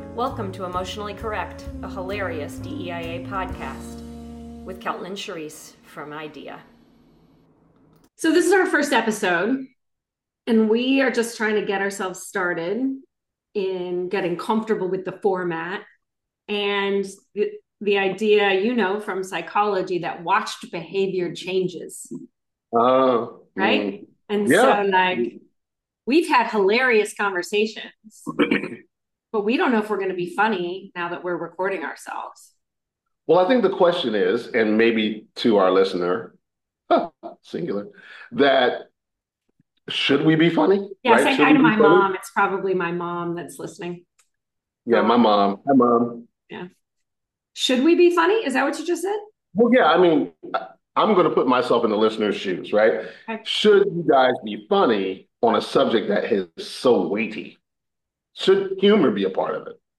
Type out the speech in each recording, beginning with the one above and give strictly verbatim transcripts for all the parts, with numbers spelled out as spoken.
Welcome to Emotionally Correct, a hilarious D E I A podcast with Kelton and Charisse from IDEA. So this is our first episode, and we are just trying to get ourselves started in getting comfortable with the format and the, the idea, you know, from psychology that watched behavior changes, Uh, right? mm, And yeah. so, like, we've had hilarious conversations, but we don't know if we're going to be funny now that we're recording ourselves. Well, I think the question is, and maybe to our listener, singular, that should we be funny? Yeah, Right? say Should hi we to be my funny? mom. It's probably my mom that's listening. Yeah, my Um, mom. Hi, mom. yeah. Should we be funny? Is that what you just said? Well, yeah, I mean, I- I'm going to put myself in the listener's shoes, right? Okay. Should you guys be funny on a subject that is so weighty? Should humor be a part of it?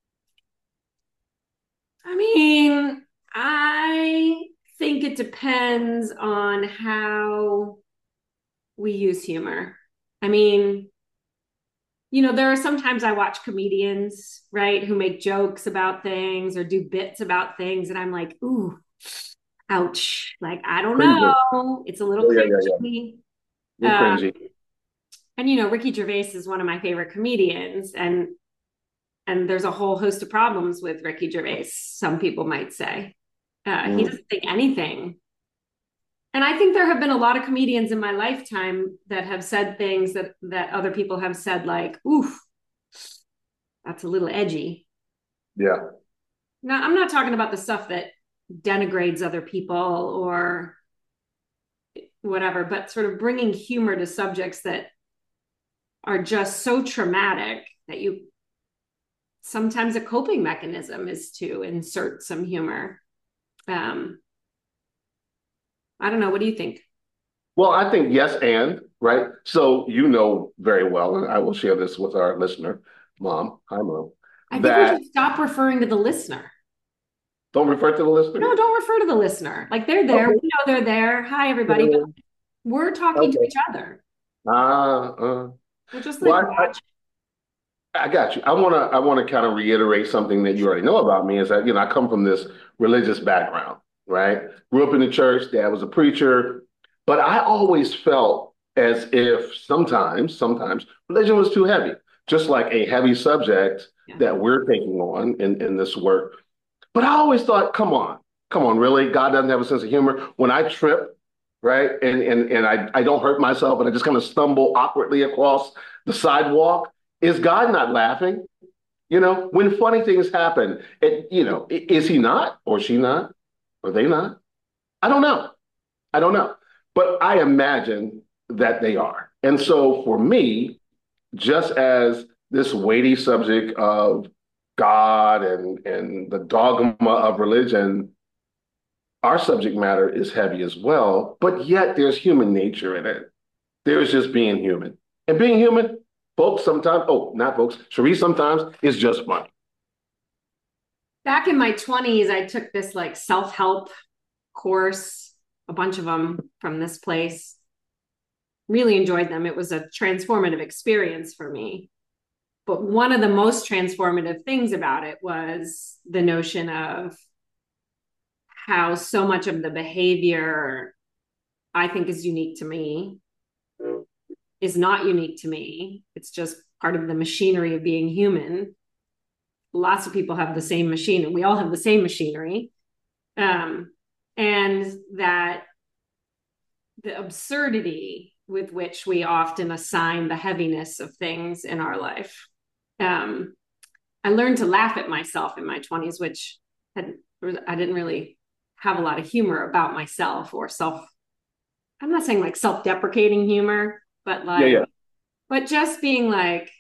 I mean, I think it depends on how we use humor. I mean, you know, there are sometimes I watch comedians, right, who make jokes about things or do bits about things, and I'm like, ooh, ouch. Like, I don't Cringy. know. It's a little Yeah, yeah, yeah, yeah. cringy. You're Um, cringy. and you know, Ricky Gervais is one of my favorite comedians, and and there's a whole host of problems with Ricky Gervais, some people might say. Uh, he Mm, doesn't think anything. And I think there have been a lot of comedians in my lifetime that have said things that that other people have said, like, oof, that's a little edgy. yeah. Now, I'm not talking about the stuff that denigrates other people or whatever, but sort of bringing humor to subjects that are just so traumatic that you sometimes a coping mechanism is to insert some humor. Um, I don't know. What do you think? Well, I think yes, and right. So you know very well, and I will share this with our listener, Mom. Hi, Mom. I think we That should stop referring to the listener. don't refer to the listener. No, don't refer to the listener. Like, they're there. Okay. We know they're there. Hi, everybody. But Uh, we're talking to okay. each other. Ah, uh, We're just like, well, I, watch. I, I got you. I want to I want to kind of reiterate something that you already know about me is that, you know, I come from this religious background, right? Grew up in the church. Dad was a preacher, but I always felt as if sometimes, sometimes religion was too heavy, just like a heavy subject Yeah. that we're taking on in, in this work. But I always thought, come on, come on, really? God doesn't have a sense of humor. When I trip, right, and and and I, I don't hurt myself, and I just kind of stumble awkwardly across the sidewalk, is God not laughing? You know, when funny things happen, it, you know, is he not, or she not, or they not? I don't know. I don't know. But I imagine that they are. And so for me, just as this weighty subject of God and and the dogma of religion, our subject matter is heavy as well, but yet there's human nature in it. There's just being human. And being human, folks, sometimes, oh, not folks, Cherie sometimes is just funny. Back in my twenties, I took this like self-help course, a bunch of them from this place. Really enjoyed them. It was a transformative experience for me. But one of the most transformative things about it was the notion of how so much of the behavior I think is unique to me is not unique to me. It's just part of the machinery of being human. Lots of people have the same machine, and we all have the same machinery. Um, and that the absurdity with which we often assign the heaviness of things in our life. Um, I learned to laugh at myself in my twenties, which had, I didn't really have a lot of humor about myself or self. I'm not saying like self-deprecating humor, but Yeah, like, yeah. but just being like,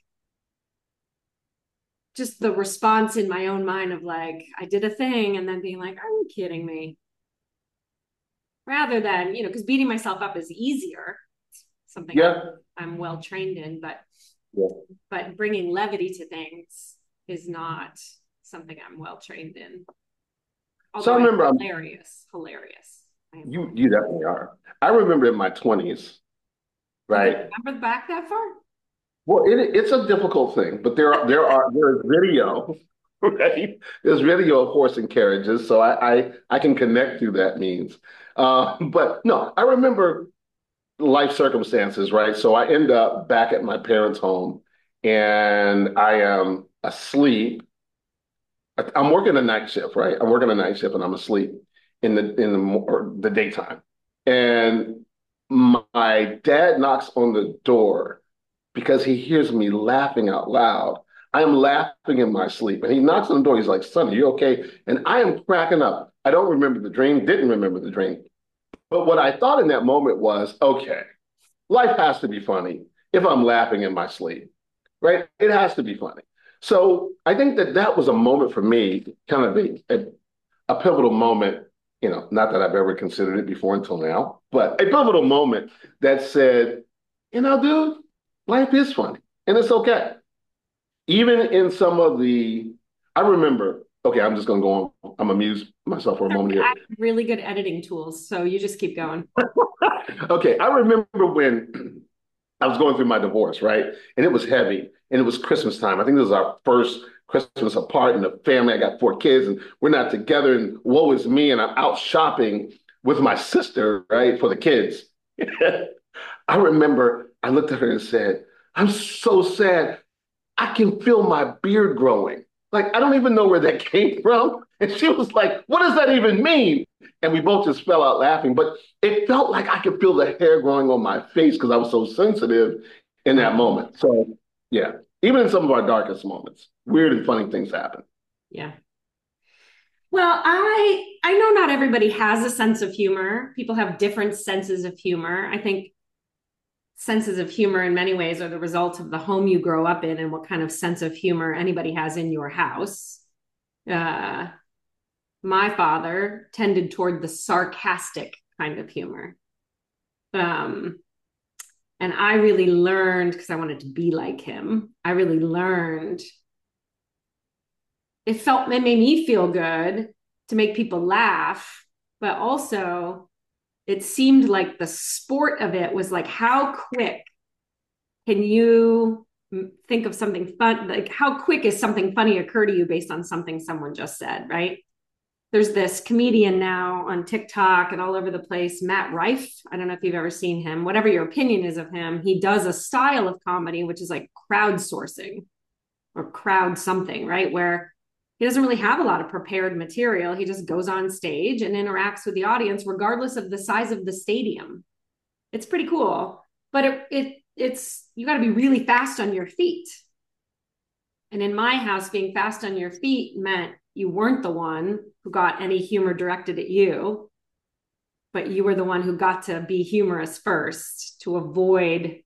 just the response in my own mind of like, I did a thing and then being like, are you kidding me? Rather than, you know, because beating myself up is easier. It's something I'm, Yeah, I'm well trained in, but yeah. but bringing levity to things is not something I'm well trained in. So Although I I'm remember I'm, hilarious, hilarious. I am you hilarious. you definitely are. I remember in my twenties, You can right? remember back that far? Well, it, it's a difficult thing, but there are there are there's video, right? There's video of horse and carriages, so I I, I can connect through that means. Uh, but no, I remember life circumstances, right? So I end up back at my parents' home, and I am asleep. I- I'm working a night shift, right? I'm working a night shift, and I'm asleep in the in the mo- or the daytime, and my dad knocks on the door because he hears me laughing out loud. I am laughing in my sleep. And he knocks on the door. He's like, "Son, are you okay?" And I am cracking up. I don't remember the dream, didn't remember the dream. But what I thought in that moment was, okay, life has to be funny if I'm laughing in my sleep, right? It has to be funny. So I think that that was a moment for me, kind of a, a, a pivotal moment, you know, not that I've ever considered it before until now, but a pivotal moment that said, you know, dude, life is funny and it's okay. Even in some of the, I remember, okay, I'm just going to go on. I'm amuse myself for a moment I here. have really good editing tools, so you just keep going. Okay, I remember when I was going through my divorce, right? And it was heavy and it was Christmas time. I think this was our first Christmas apart in the family. I got four kids and we're not together and woe is me. And I'm out shopping with my sister, right, for the kids. I remember I looked at her and said, I'm so sad. I can feel my beard growing. Like, I don't even know where that came from. And she was like, what does that even mean? And we both just fell out laughing. But it felt like I could feel the hair growing on my face because I was so sensitive in that moment. So, yeah, even in some of our darkest moments, weird and funny things happen. Yeah. Well, I I know not everybody has a sense of humor. People have different senses of humor. I think senses of humor in many ways are the result of the home you grow up in and what kind of sense of humor anybody has in your house. Uh, my father tended toward the sarcastic kind of humor. Um, and I really learned, because I wanted to be like him, I really learned it felt, it made me feel good to make people laugh, but also it seemed like the sport of it was like, how quick can you think of something fun? Like, how quick is something funny occur to you based on something someone just said, right? There's this comedian now on TikTok and all over the place, Matt Rife. I don't know if you've ever seen him. Whatever your opinion is of him, he does a style of comedy, which is like crowdsourcing or crowd something, right? Where he doesn't really have a lot of prepared material. He just goes on stage and interacts with the audience, regardless of the size of the stadium. It's pretty cool, but it, it it's, you got to be really fast on your feet. And in my house, being fast on your feet meant you weren't the one who got any humor directed at you, but you were the one who got to be humorous first to avoid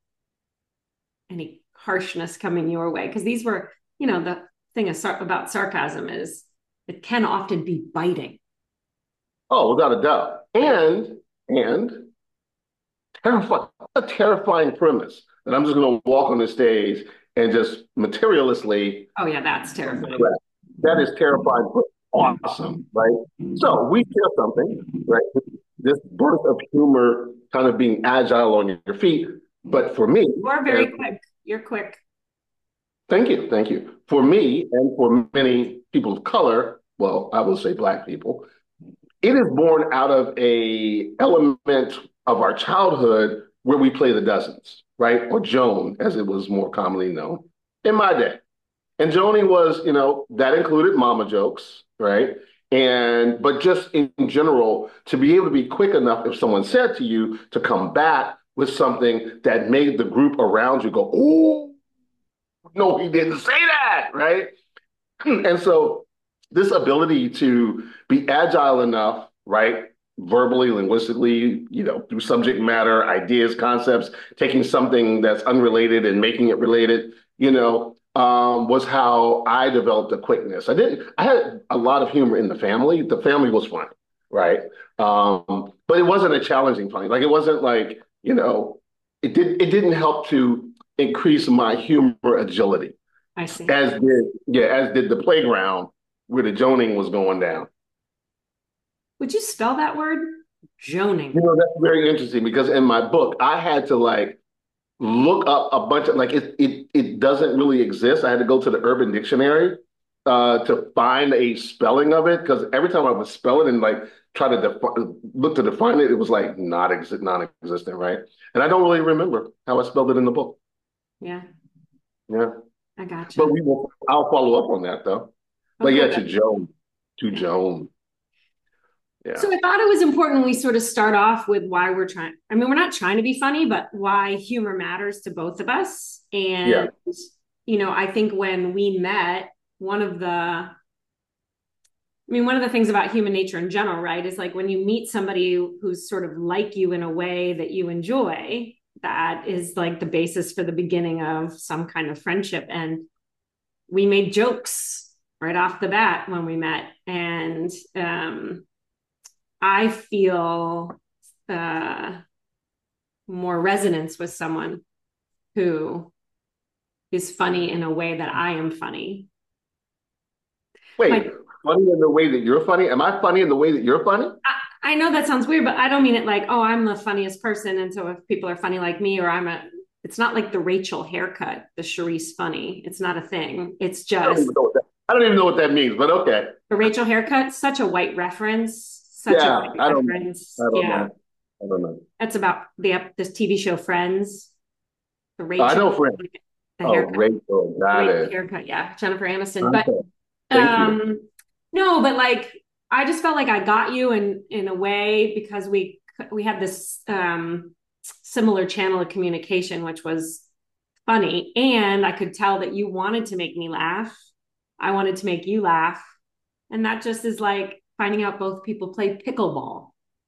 any harshness coming your way. Because these were, you know, the thing about sarcasm is it can often be biting. Oh, without a doubt. And, and terrifying, a terrifying premise that I'm just going to walk on the stage and just materialistically. Oh, yeah, that's terrifying. That is terrifying, but awesome, right? So we share something, right? This birth of humor kind of being agile on your feet. But for me, you are very and, quick. You're quick. Thank you. Thank you. For me and for many people of color, well, I will say Black people, it is born out of a element of our childhood where we play the dozens, right? Or Joan, as it was more commonly known in my day. And Joni was, you know, that included mama jokes, right? And, but just in general, to be able to be quick enough if someone said to you to come back with something that made the group around you go, oh, no, he didn't say that, right? And so this ability to be agile enough, right? Verbally, linguistically, you know, through subject matter, ideas, concepts, taking something that's unrelated and making it related, you know, um, was how I developed a quickness. I didn't, I had a lot of humor in the family. The family was funny, right? Um, but it wasn't a challenging funny. Like, it wasn't like, you know, it did, it didn't help to increase my humor agility. I see. As did, yeah, as did the playground where the joning was going down. Would you spell that word? Joning. You know, that's very interesting because in my book, I had to like look up a bunch of like it it it doesn't really exist. I had to go to the Urban Dictionary uh to find a spelling of it because every time I would spell it and like try to defi- look to define it, it was like not exist non-existent, right? And I don't really remember how I spelled it in the book. Yeah, Yeah. I gotcha. But we will I'll follow up on that though. Oh, But yeah, good. to Joan. To Yeah. Joan. So Yeah. I thought it was important we sort of start off with why we're trying. I mean, we're not trying to be funny, but why humor matters to both of us. Yeah. And, you know, I think when we met, one of the, I mean, one of the things about human nature in general, right, is like when you meet somebody who's sort of like you in a way that you enjoy, that is like the basis for the beginning of some kind of friendship. And we made jokes right off the bat when we met. And, um, I feel uh, more resonance with someone who is funny in a way that I am funny. Wait, Like, funny in the way that you're funny? Am I funny in the way that you're funny? I, I know that sounds weird, but I don't mean it like, oh, I'm the funniest person. And so if people are funny like me, or I'm a, it's not like the Rachel haircut, the Charisse funny. It's not a thing. It's I don't just even know what that, I don't even know what that means, but okay. the Rachel haircut, such a white reference, such a Yeah, white I don't know. reference. I don't Yeah. know. I don't know. That's about the this T V show Friends, the Oh, I Rachel, know friend. the Oh, haircut. Rachel, got Great it. haircut, yeah, Jennifer Aniston. But Okay. Thank you. um, no, but like I just felt like I got you in in a way because we we had this um similar channel of communication, which was funny, and I could tell that you wanted to make me laugh. I wanted to make you laugh, and that just is like finding out both people play pickleball.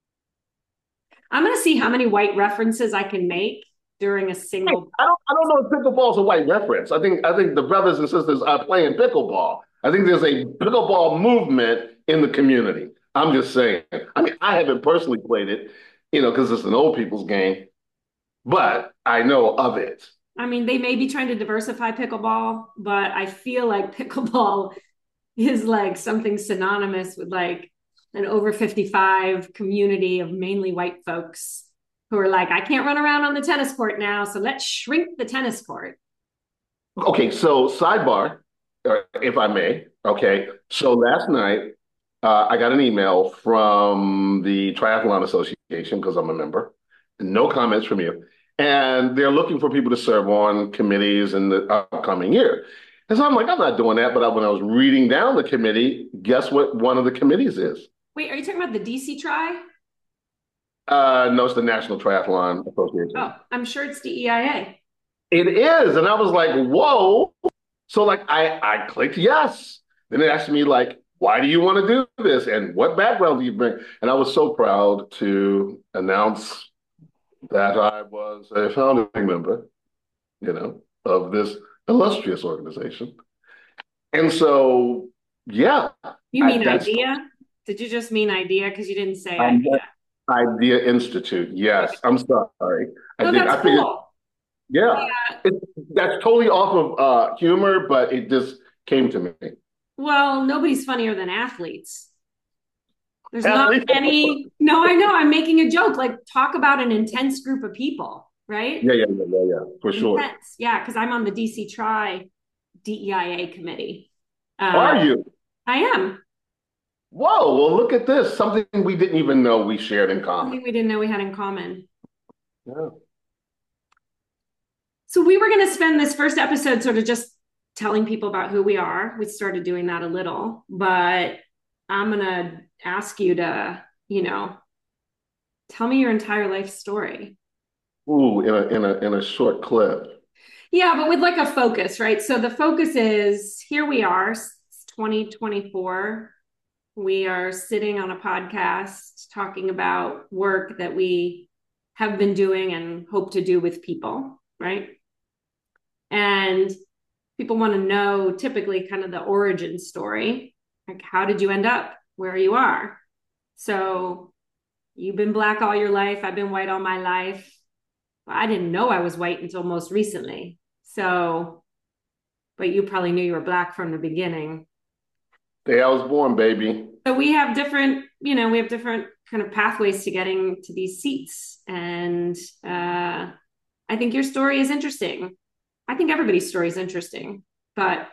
I'm gonna see how many white references I can make during a single. I don't I don't know if pickleball's a white reference. I think I think the brothers and sisters are playing pickleball. I think there's a pickleball movement in the community. I'm just saying. I mean, I haven't personally played it, you know, because it's an old people's game, but I know of it. I mean, they may be trying to diversify pickleball, but I feel like pickleball is like something synonymous with like an over fifty-five community of mainly white folks who are like, I can't run around on the tennis court now, so let's shrink the tennis court. Okay, so sidebar, uh, if I may. Okay, so last night uh, I got an email from the Triathlon Association because I'm a member. No comments from you, and they're looking for people to serve on committees in the upcoming year. And so I'm like, I'm not doing that. But I, when I was reading down the committee, guess what one of the committees is? Wait, are you talking about the D C Tri? Uh, no, it's the National Triathlon Association. Oh, I'm sure it's D E I A. It is, and I was like, whoa. So like I I clicked yes. Then it asked me like, why do you want to do this? And what background do you bring? And I was so proud to announce that I was a founding member, you know, of this illustrious organization. And so yeah, You I, mean that's idea? Did you just mean idea? Because you didn't say um, idea. Idea Institute. Yes, I'm sorry. I No, did. that's I figured, cool. yeah, Yeah. it, that's totally off of uh, humor, but it just came to me. Well, nobody's funnier than athletes. There's At not least, any. No, I know. I'm making a joke. Like, talk about an intense group of people, right? yeah, yeah, yeah, yeah, yeah, for sure. Intense. Yeah, because I'm on the D C Tri D E I A committee. Are Uh, you? I am. Whoa, well, look at this. Something we didn't even know we shared in common. Something we didn't know we had in common. Yeah. So we were going to spend this first episode sort of just telling people about who we are. We started doing that a little, but I'm going to ask you to, you know, tell me your entire life story. Ooh, in a in a in a short clip. Yeah, but with like a focus, right? So the focus is here we are, it's twenty twenty-four. We are sitting on a podcast talking about work that we have been doing and hope to do with people, right? And people want to know typically kind of the origin story. Like, how did you end up where you are? So you've been Black all your life. I've been white all my life. I didn't know I was white until most recently. So, but you probably knew you were Black from the beginning. Day I was born, baby. So we have different, you know, we have different kind of pathways to getting to these seats. And uh, I think your story is interesting. I think everybody's story is interesting, but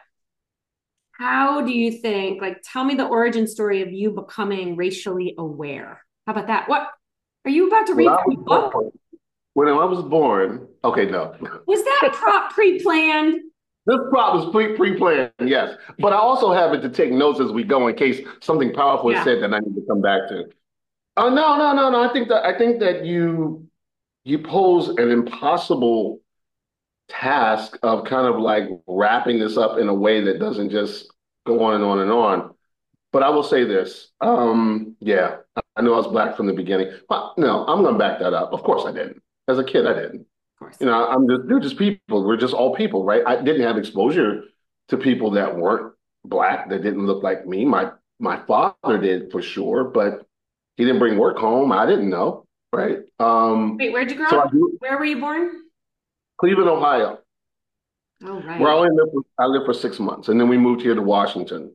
how do you think, like, tell me the origin story of you becoming racially aware? How about that? What are you about to When read I from was a book? born, when I was born, okay, no. Was that prop pre-planned? This prop is pre pre-planned, yes. But I also have it to take notes as we go in case something powerful is Yeah. said that I need to come back to. Oh no, no, no, no. I think that I think that you you pose an impossible task of kind of like wrapping this up in a way that doesn't just go on and on and on. But I will say this. Um, yeah, I know I was black from the beginning. But no, I'm gonna back that up. Of course I didn't. As a kid, I didn't. Of course. You know, I'm just they're just people. We're just all people, right? I didn't have exposure to people that weren't black, that didn't look like me. My my father did for sure, but he didn't bring work home. I didn't know, right? Um, Wait, where'd you grow so I up? grew Where were you born? Cleveland, Ohio, Oh, where I right. only lived for, I lived for six months, and then we moved here to Washington.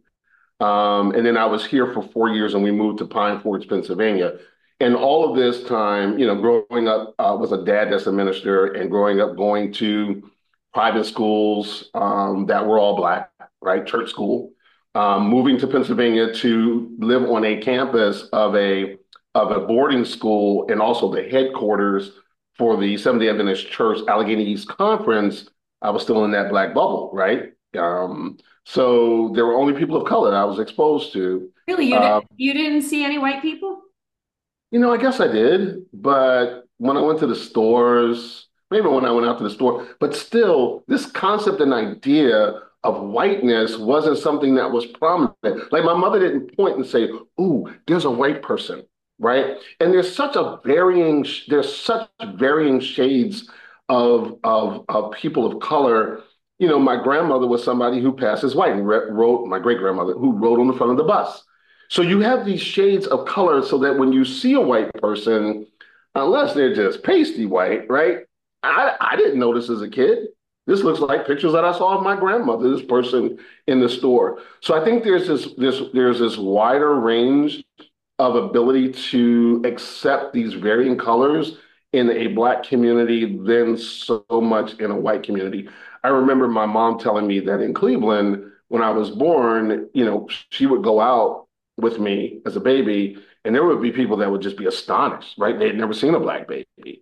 Um, and then I was here for four years, and we moved to Pine Forge, Pennsylvania. And all of this time, you know, growing up uh, with a dad that's a minister, and growing up going to private schools um, that were all black, right, church school. Um, moving to Pennsylvania to live on a campus of a of a boarding school, and also the headquarters for the Seventh-day Adventist Church Allegheny East Conference. I was still in that black bubble, right? Um, so there were only people of color that I was exposed to. Really, you Uh, didn't you didn't see any white people? you know, I guess I did, but when I went to the stores, maybe when I went out to the store, but still, this concept and idea of whiteness wasn't something that was prominent. Like my mother didn't point and say, "Ooh, there's a white person," right? And there's such a varying, there's such varying shades of of of people of color. You know, my grandmother was somebody who passed as white and wrote, my great grandmother who rode on the front of the bus. So you have these shades of color so that when you see a white person, unless they're just pasty white, right? I, I didn't notice as a kid. This looks like pictures that I saw of my grandmother, this person in the store. So I think there's this this there's this wider range of ability to accept these varying colors in a black community than so much in a white community. I remember my mom telling me that in Cleveland, when I was born, you know, she would go out with me as a baby, and there would be people that would just be astonished, right? They had never seen a black baby.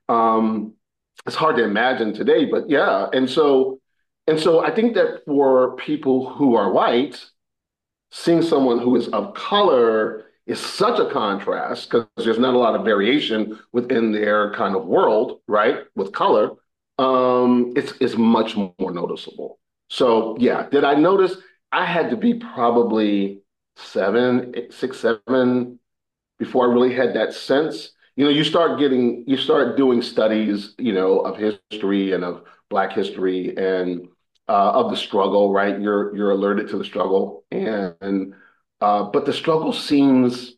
Um, it's hard to imagine today, but yeah. And so, and so I think that for people who are white, seeing someone who is of color is such a contrast because there's not a lot of variation within their kind of world, right? With color, um, it's it's much more noticeable. So yeah, did I notice? I had to be probably seven, eight, six, seven before I really had that sense. You know, you start getting, you start doing studies, you know, of history and of Black history and uh, of the struggle, right? You're you're alerted to the struggle, and uh, but the struggle seems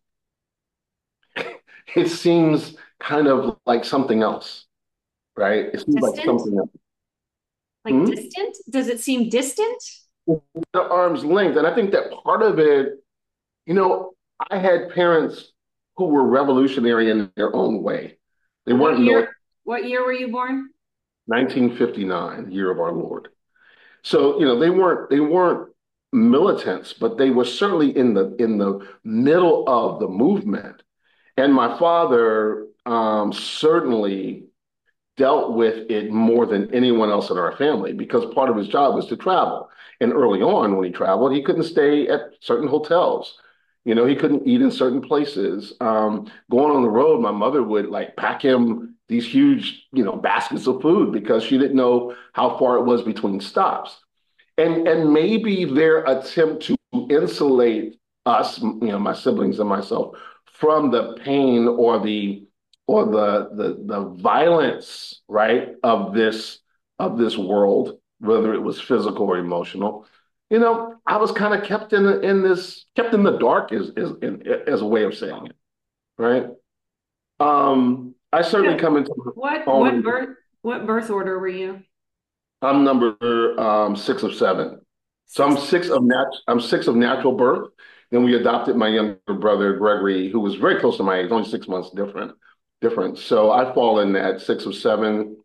it seems kind of like something else, right? It seems like Distant? something else. Like Hmm? distant? Does it seem distant? The arm's length, and I think that part of it, you know, I had parents who were revolutionary in their own way. They What weren't year military. what year were you born? nineteen fifty-nine, year of our Lord. So, you know, they weren't they weren't militants, but they were certainly in the in the middle of the movement. And my father um, certainly dealt with it more than anyone else in our family because part of his job was to travel. And early on, when he traveled, he couldn't stay at certain hotels. You know, he couldn't eat in certain places. Um, going on the road, my mother would like pack him these huge, you know, baskets of food because she didn't know how far it was between stops. And and maybe their attempt to insulate us, you know, my siblings and myself, from the pain or the or the the the violence, right, of this of this world, whether it was physical or emotional. You know, I was kind of kept in in this kept in the dark is is in, as a way of saying it, right? Um, I certainly Yeah. come into my What what own. birth what birth order were you? I'm number um, six of seven. So I'm Six. six of nat I'm six of natural birth. Then we adopted my younger brother Gregory, who was very close to my age, only six months different. Different. So I fall in that six of seven.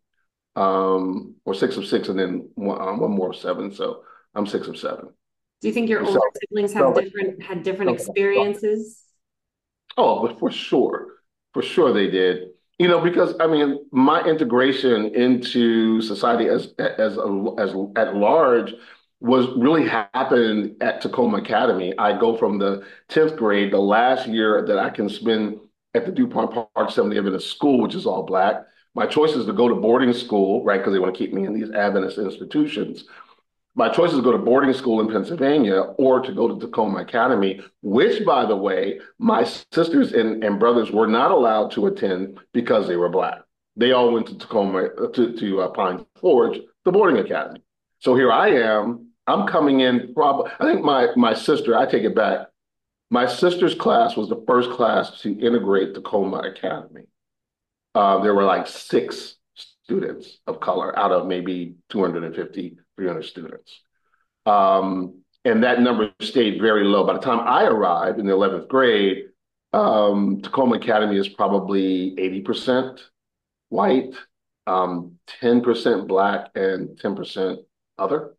um, or six of six, and then one, um, one more of seven. So I'm six of seven. Do you think your So, older siblings have so, different had different so experiences? oh, but for sure, for sure they did. You know, because I mean, my integration into society as as as at large was really happened at Tacoma Academy. I go from the tenth grade, the last year that I can spend at the DuPont Park seventy Adventist School, which is all black. My choice is to go to boarding school, right? Because they want to keep me in these Adventist institutions. My choice is to go to boarding school in Pennsylvania or to go to Tacoma Academy, which, by the way, my sisters and, and brothers were not allowed to attend because they were black. They all went to Tacoma, to, to uh, Pine Forge, the boarding academy. So here I am. I'm coming in probably, I think my, my sister, I take it back. My sister's class was the first class to integrate Tacoma Academy. Uh, there were like six students of color out of maybe two hundred fifty, three hundred students. Um, and that number stayed very low. By the time I arrived in the eleventh grade, um, Tacoma Academy is probably eighty percent white, um, ten percent black, and ten percent other.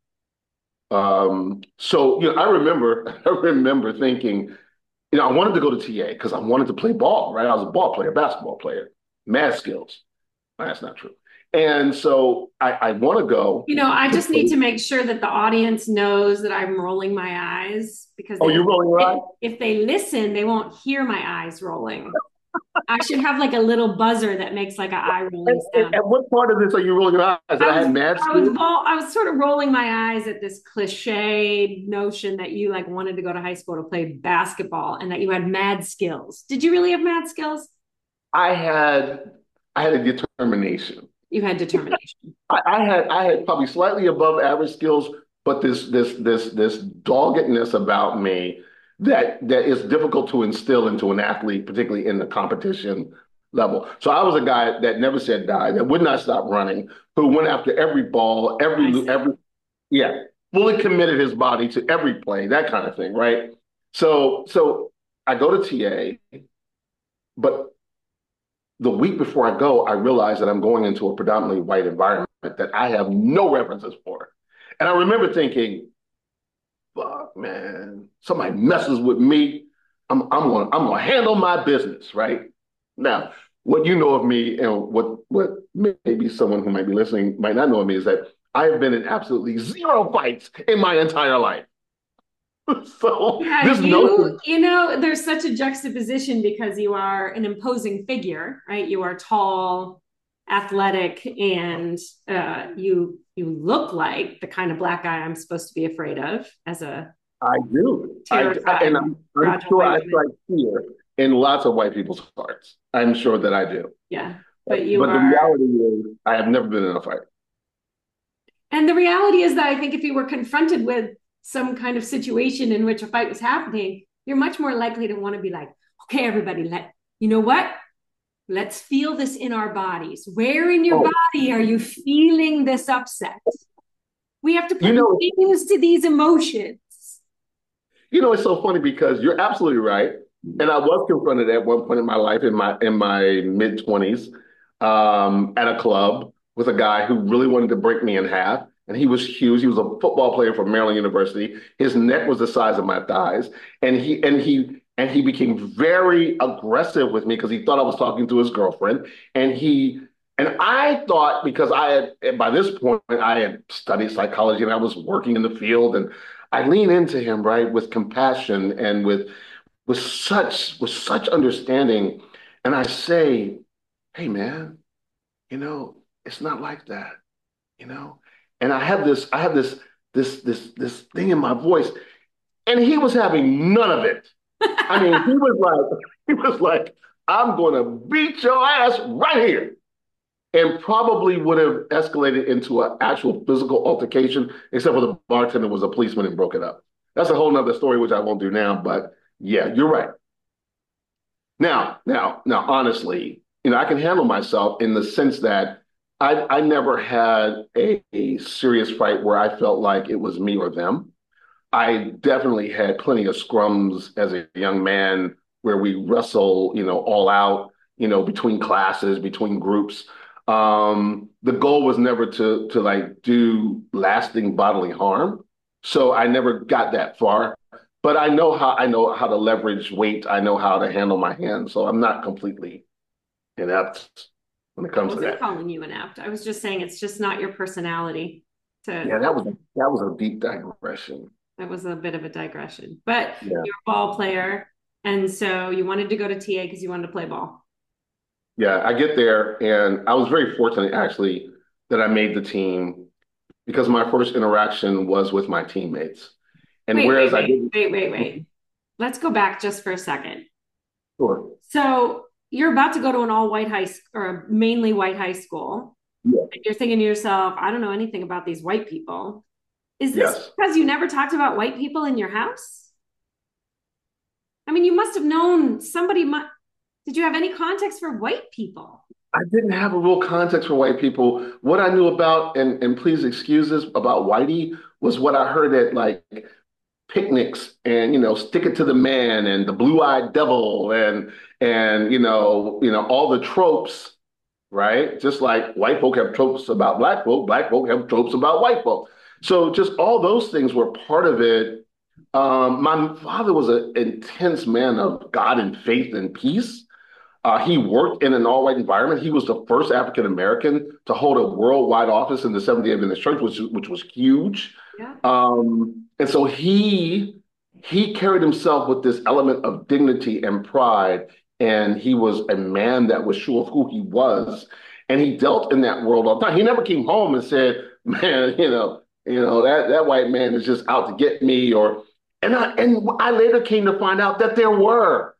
Um, so, you know, I remember, I remember thinking, you know, I wanted to go to T A because I wanted to play ball, right? I was a ball player, basketball player, mad skills. That's not true. And so I, I want to go. You know, I to just need to make sure that the audience knows that I'm rolling my eyes because Oh, they, you're rolling your eyes? if, if they listen, they won't hear my eyes rolling. I should have like a little buzzer that makes like an eye rolling sound. At what part of this are you rolling your eyes? That I, I was, had mad I was, skills? ball, I was sort of rolling my eyes at this cliche notion that you like wanted to go to high school to play basketball and that you had mad skills. Did you really have mad skills? I had I had a determination. You had determination. I, I had I had probably slightly above average skills, but this this this this doggedness about me that that is difficult to instill into an athlete, particularly in the competition level. So I was a guy that never said die, that would not stop running, who went after every ball, every every yeah, fully committed his body to every play, that kind of thing, right? So so I go to T A, but the week before I go, I realize that I'm going into a predominantly white environment that I have no references for. And I remember thinking, fuck, man, somebody messes with me, I'm I'm gonna I'm gonna handle my business, right? Now, what you know of me and what what maybe someone who might be listening might not know of me is that I have been in absolutely zero fights in my entire life. So yeah, this you, notion, you know, there's such a juxtaposition because you are an imposing figure, right? You are tall, athletic, and uh, you you look like the kind of black guy I'm supposed to be afraid of as a I do. I, I and I'm, I'm sure I strike fear in lots of white people's hearts. I'm sure that I do. Yeah, but you but are. the reality is, I have never been in a fight. And the reality is that I think if you were confronted with some kind of situation in which a fight was happening, you're much more likely to want to be like, okay, everybody, let you know what? Let's feel this in our bodies. Where in your oh. body are you feeling this upset? We have to put you know, names to these emotions. You know, it's so funny because you're absolutely right. And I was confronted at one point in my life, in my in my mid twenties, um, at a club with a guy who really wanted to break me in half. And he was huge. He was a football player from Maryland University. His neck was the size of my thighs. And he and he and he became very aggressive with me because he thought I was talking to his girlfriend. And he and I thought, because I had, by this point, I had studied psychology and I was working in the field, and I lean into him, right, with compassion and with with such with such understanding. And I say, hey man, you know, it's not like that, you know? And I have this, I have this, this, this, this thing in my voice, and he was having none of it. I mean, he was like, he was like, I'm gonna beat your ass right here. And probably would have escalated into an actual physical altercation, except for the bartender was a policeman and broke it up. That's a whole nother story, which I won't do now, but yeah, you're right. Now, now, now, honestly, you know, I can handle myself in the sense that I, I never had a, a serious fight where I felt like it was me or them. I definitely had plenty of scrums as a young man where we wrestle, you know, all out, you know, between classes, between groups. Um, the goal was never to to like do lasting bodily harm. So I never got that far. But I know how I know how to leverage weight. I know how to handle my hands. So I'm not completely inept when it I comes to wasn't that. calling you inept. I was just saying it's just not your personality to Yeah, that was that was a deep digression. that was a bit of a digression. But Yeah. you're a ball player, and so you wanted to go to T A because you wanted to play ball. Yeah, I get there, and I was very fortunate actually that I made the team because my first interaction was with my teammates. And Wait, wait, whereas I wait, didn't, wait, wait, wait. Let's go back just for a second. sure, So you're about to go to an all white high school or a mainly white high school. yeah, And you're thinking to yourself, I don't know anything about these white people. Is this yes, because you never talked about white people in your house? I mean, you must have known somebody. Mu- Did you have any context for white people? I didn't have a real context for white people. What I knew about, and and please excuse this about Whitey, was what I heard at like picnics and you know stick it to the man and the blue-eyed devil and and you know you know all the tropes, right? Just like white folk have tropes about black folk, black folk have tropes about white folk. So just all those things were part of it. Um, my father was an intense man of God and faith and peace. Uh, he worked in an all-white environment. He was the first African American to hold a worldwide office in the Seventh-day Adventist Church, which which was huge. Yeah. Um, and so he he carried himself with this element of dignity and pride, and he was a man that was sure of who he was, and he dealt in that world all the time. He never came home and said, "Man, you know, you know that that white man is just out to get me," or and I and I later came to find out that there were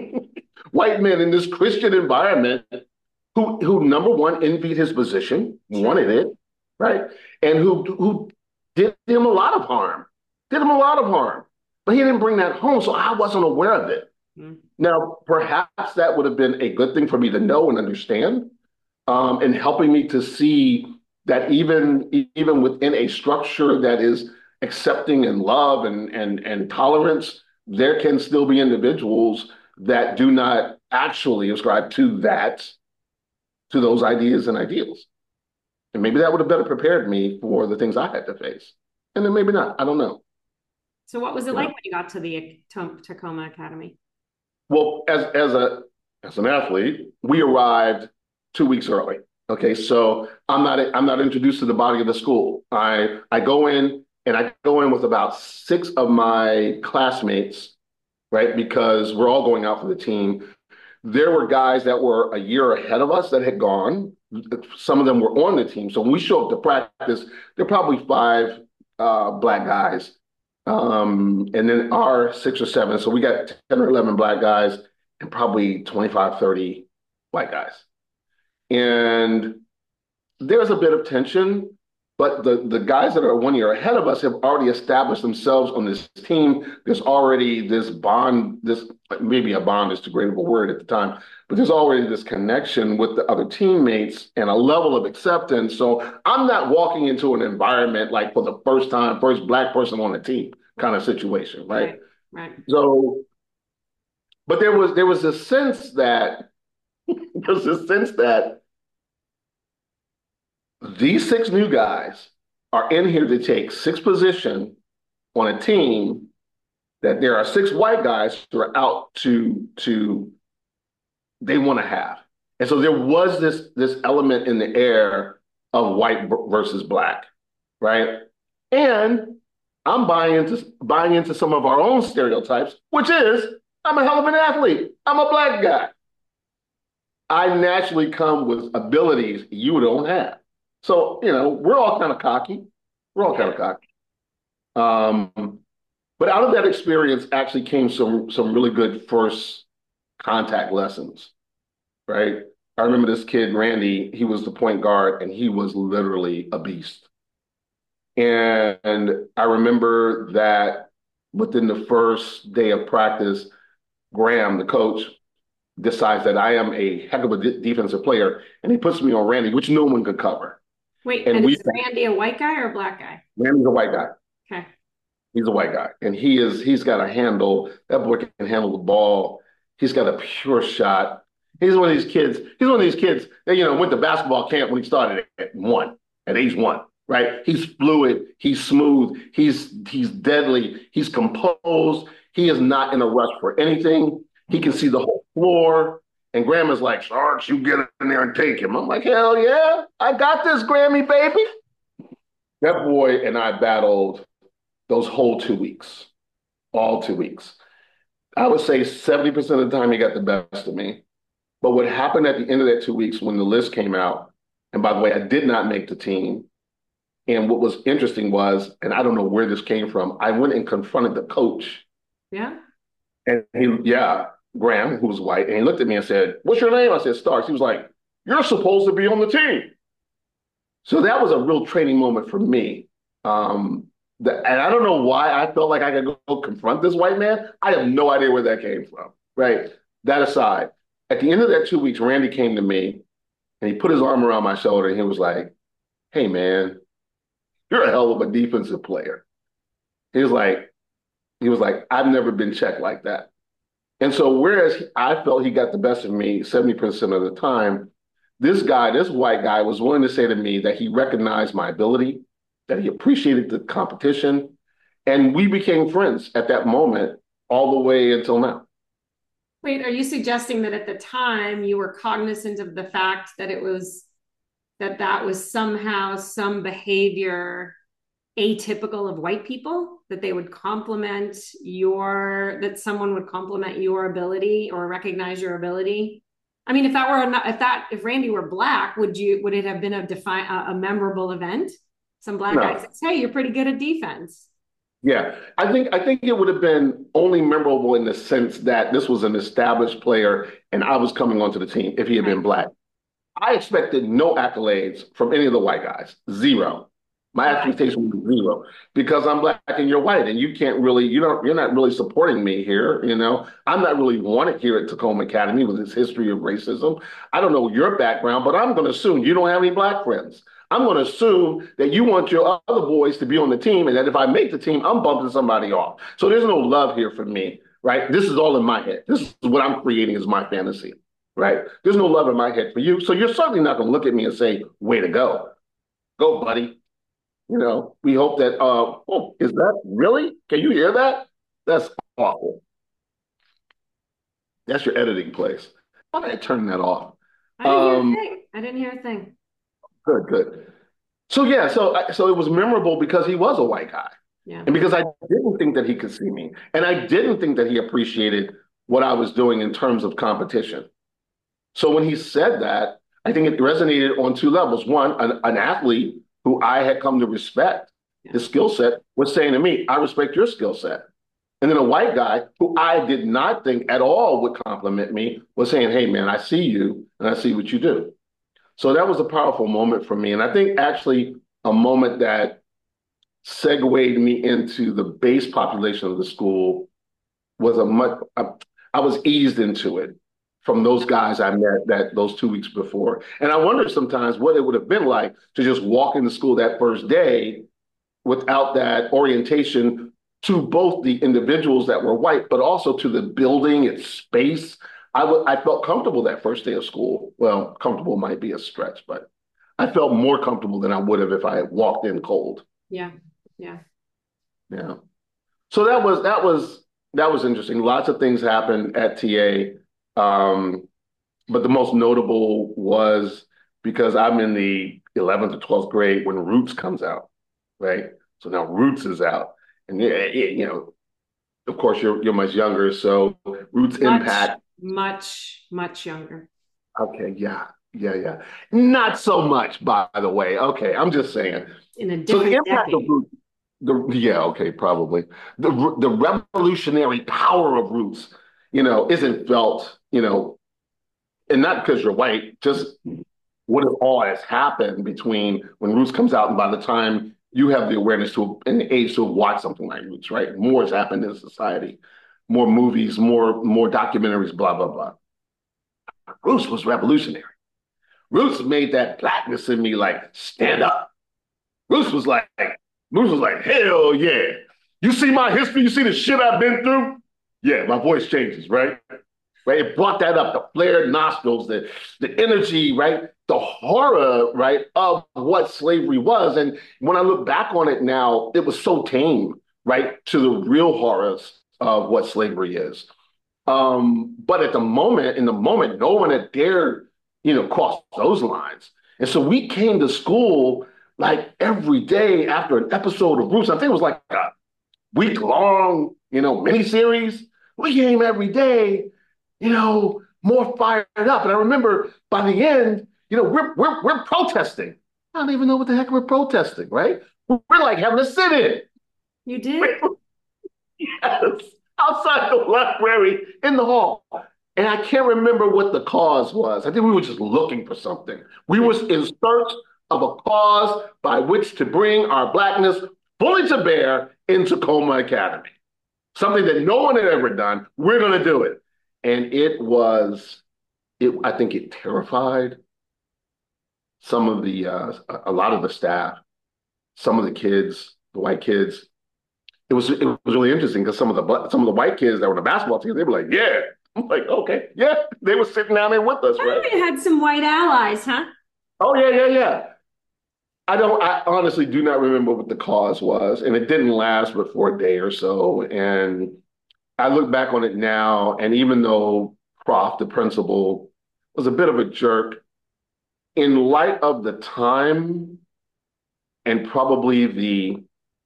white men in this Christian environment who who number one envied his position, wanted it, right, and who who did him a lot of harm, did him a lot of harm, but he didn't bring that home, so I wasn't aware of it. Mm. Now, perhaps that would have been a good thing for me to know and understand, um, and helping me to see that even even within a structure that is accepting and love and and and tolerance, there can still be individuals that do not actually ascribe to that, to those ideas and ideals. And maybe that would have better prepared me for the things I had to face. And then maybe not. I don't know. So what was it You like know? when you got to the Tacoma Academy? Well, as as a as an athlete, we arrived two weeks early. Okay, so I'm not I'm not introduced to the body of the school. I I go in and I go in with about six of my classmates, right? Because we're all going out for the team. There were guys that were a year ahead of us that had gone. Some of them were on the team. So when we show up to practice, there are probably five uh, black guys. Um, and then our six or seven. So we got ten or eleven black guys and probably twenty-five, thirty white guys. And there's a bit of tension, but the, the guys that are one year ahead of us have already established themselves on this team. There's already this bond, this maybe a bond is too great of a word at the time, but there's already this connection with the other teammates and a level of acceptance. So I'm not walking into an environment like for the first time, first black person on the team kind of situation, right? Right, right. So, but there was there was a sense that there was a sense that these six new guys are in here to take sixth position on a team that there are six white guys who are out to to they want to have. And so there was this this element in the air of white versus black, right? And I'm buying into buying into some of our own stereotypes, which is I'm a hell of an athlete. I'm a black guy. I naturally come with abilities you don't have. So, you know, we're all kind of cocky. We're all kind of cocky. Um, but out of that experience actually came some some really good first contact lessons, right? I remember this kid, Randy, he was the point guard and he was literally a beast. And I remember that within the first day of practice, Graham, the coach, decides that I am a heck of a de- defensive player, and he puts me on Randy, which no one could cover. Wait, And and we, is Randy a white guy or a black guy? Randy's a white guy. Okay. He's a white guy, and he is he's got a handle. That boy can handle the ball. He's got a pure shot. He's one of these kids. He's one of these kids that, you know, went to basketball camp when he started at one, at age one, right? He's fluid. He's smooth. He's he's deadly. He's composed. He is not in a rush for anything. He can see the whole floor. And Grandma's like, Sarge, you get in there and take him. I'm like, hell yeah, I got this, Grammy, baby. That boy and I battled those whole two weeks, all two weeks. I would say seventy percent of the time he got the best of me. But what happened at the end of that two weeks when the list came out, and by the way, I did not make the team. And what was interesting was, and I don't know where this came from, I went and confronted the coach. Yeah. And he, yeah, Graham, who was white, and he looked at me and said, what's your name? I said, Starks. He was like, you're supposed to be on the team. So that was a real training moment for me. Um, the, and I don't know why I felt like I could go confront this white man. I have no idea where that came from, right? That aside, at the end of that two weeks, Randy came to me and he put his arm around my shoulder and he was like, hey, man, you're a hell of a defensive player. He was like, he was like, I've never been checked like that. And so whereas I felt he got the best of me seventy percent of the time, this guy, this white guy was willing to say to me that he recognized my ability, that he appreciated the competition, and we became friends at that moment all the way until now. Wait, are you suggesting that at the time you were cognizant of the fact that it was, that that was somehow some behavior atypical of white people, that they would compliment your, that someone would compliment your ability or recognize your ability? I mean, if that were, a, if that, if Randy were black, would you, would it have been a define, a, a memorable event? Some black No. guy says, hey, you're pretty good at defense. Yeah, I think I think it would have been only memorable in the sense that this was an established player and I was coming onto the team if he had been black. I expected no accolades from any of the white guys, zero. My expectation was zero because I'm black and you're white and you can't really, you don't, you're not really supporting me here. You know, I'm not really wanted here at Tacoma Academy with its history of racism. I don't know your background, but I'm going to assume you don't have any black friends. I'm going to assume that you want your other boys to be on the team and that if I make the team, I'm bumping somebody off. So there's no love here for me, right? This is all in my head. This is what I'm creating as my fantasy, right? There's no love in my head for you. So you're certainly not going to look at me and say, way to go. Go, buddy. You know, we hope that, uh, oh, is that really? Can you hear that? That's awful. That's your editing place. Why did I turn that off? I didn't Um, hear a thing. I didn't hear a thing. Good, good. So yeah, so so it was memorable because he was a white guy, Yeah. and because I didn't think that he could see me, and I didn't think that he appreciated what I was doing in terms of competition. So when he said that, I think it resonated on two levels. One, an, an athlete who I had come to respect, Yeah. his skill set, was saying to me, I respect your skill set. And then a white guy who I did not think at all would compliment me was saying, hey, man, I see you and I see what you do. So that was a powerful moment for me. And I think actually a moment that segued me into the base population of the school was a much, I, I was eased into it from those guys I met that those two weeks before. And I wonder sometimes what it would have been like to just walk into school that first day without that orientation to both the individuals that were white, but also to the building, its space. I, w- I felt comfortable that first day of school. Well, comfortable might be a stretch, but I felt more comfortable than I would have if I had walked in cold. Yeah. Yeah. Yeah. So that was that was that was interesting. Lots of things happened at T A. Um, but the most notable was because I'm in the eleventh or twelfth grade when Roots comes out, right? So now Roots is out. And, you know, of course, you're you're much younger. So Roots Much, impact. much, much younger. Okay, yeah, yeah, yeah. Not so much, by the way. Okay, I'm just saying. In a So the different impact of decade. Roots, the yeah, okay, probably. The the revolutionary power of Roots, you know, isn't felt, you know, and not because you're white, just what is all has happened between when Roots comes out and by the time you have the awareness to and the age to watch something like Roots, right? More has happened in society, more movies, more more documentaries, blah blah blah. Roots was revolutionary. Roots made that blackness in me like stand up. Roots was like, Roots was like, hell yeah. You see my history, you see the shit I've been through? Yeah, my voice changes, right? right? It brought that up, the flared nostrils, the the energy, right? The horror, right, of what slavery was. And when I look back on it now, it was so tame, right, to the real horrors of what slavery is. Um, but at the moment, in the moment, no one had dared, you know, cross those lines. And so we came to school like every day after an episode of Roots. I think it was like a week long, you know, miniseries. We came every day, you know, more fired up. And I remember by the end, you know, we're we're we're protesting. I don't even know what the heck we're protesting, right? We're like having a sit-in. You did? Yes, outside the library in the hall. And I can't remember what the cause was. I think we were just looking for something. We were in search of a cause by which to bring our Blackness fully to bear in Tacoma Academy. Something that no one had ever done. We're going to do it. And it was, it, I think it terrified some of the, uh, a lot of the staff, some of the kids, the white kids. It was it was really interesting because some of the some of the white kids that were on the basketball team, they were like, yeah. I'm like, okay, yeah. They were sitting down there with us, right? You had some white allies, huh? Oh, yeah, yeah, yeah. I don't, I honestly do not remember what the cause was, and it didn't last but for a day or so. And I look back on it now, and even though Prof, the principal, was a bit of a jerk, in light of the time and probably the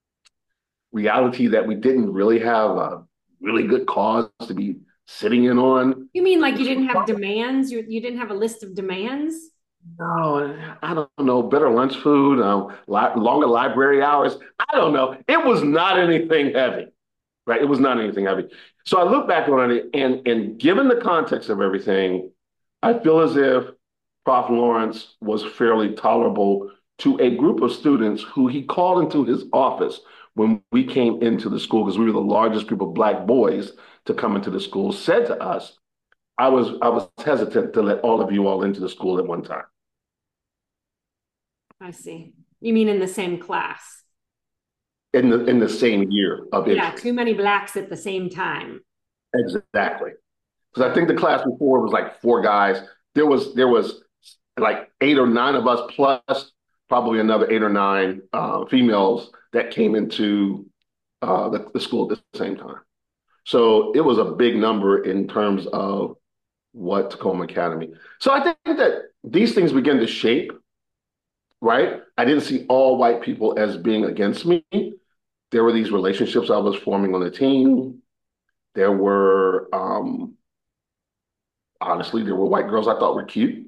reality that we didn't really have a really good cause to be sitting in on. You mean like you didn't have demands? You, you didn't have a list of demands? No, I don't know. Better lunch food, um, li longer library hours. I don't know. It was not anything heavy, right? It was not anything heavy. So I look back on it, and and given the context of everything, I feel as if Prof Lawrence was fairly tolerable to a group of students who he called into his office when we came into the school, because we were the largest group of Black boys to come into the school, said to us, I was I was hesitant to let all of you all into the school at one time. I see. You mean in the same class? In the in the same year of it. Yeah, too many Blacks at the same time. Exactly. Because I think the class before was like four guys. There was there was like eight or nine of us plus probably another eight or nine uh, females that came into uh, the, the school at the same time. So it was a big number in terms of what Tacoma Academy. So I think that these things begin to shape, right? I didn't see all white people as being against me. There were these relationships I was forming on the team. There were, um, honestly, there were white girls I thought were cute.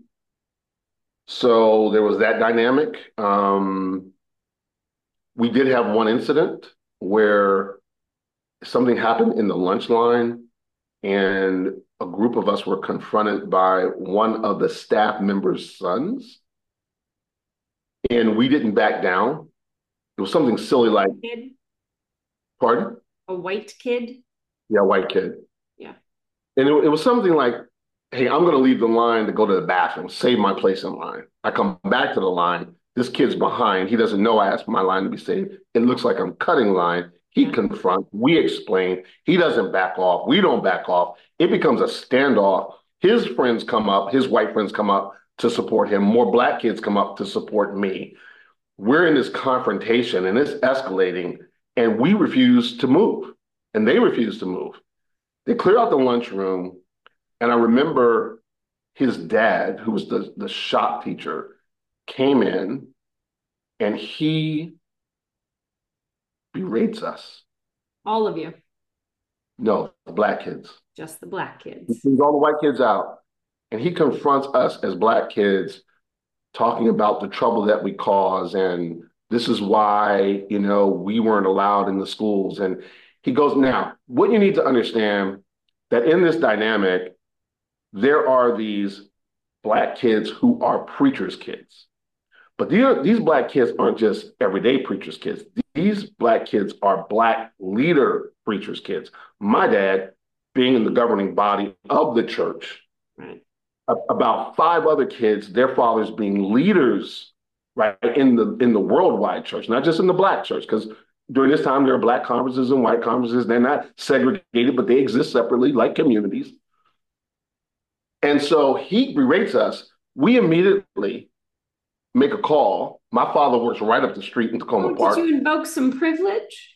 So there was that dynamic. Um, we did have one incident where something happened in the lunch line, and a group of us were confronted by one of the staff members' sons, and we didn't back down. It was something silly like, Kid? pardon? A white kid? Yeah, white kid. Yeah. And it, it was something like, hey, I'm going to leave the line to go to the bathroom, save my place in line. I come back to the line. This kid's behind. He doesn't know I asked my line to be saved. It looks like I'm cutting line. He confronts. We explain. He doesn't back off. We don't back off. It becomes a standoff. His friends come up. His white friends come up to support him. More Black kids come up to support me. We're in this confrontation, and it's escalating, and we refuse to move, and they refuse to move. They clear out the lunchroom. And I remember his dad, who was the, the shop teacher, came in and he berates us. All of you? No, the Black kids. Just the Black kids. He brings all the white kids out, and he confronts us as Black kids, talking about the trouble that we cause, and this is why, you know, we weren't allowed in the schools. And he goes, now, what you need to understand that in this dynamic, there are these Black kids who are preachers' kids. But these, these Black kids aren't just everyday preachers' kids. These Black kids are Black leader preachers' kids. My dad, being in the governing body of the church, right. About five other kids, their fathers being leaders, right, in the in the worldwide church, not just in the Black church, because during this time there are Black conferences and white conferences. They're not segregated, but they exist separately like communities. And so he berates us. We immediately make a call. My father works right up the street in Tacoma Oh, did Park. you invoke some privilege?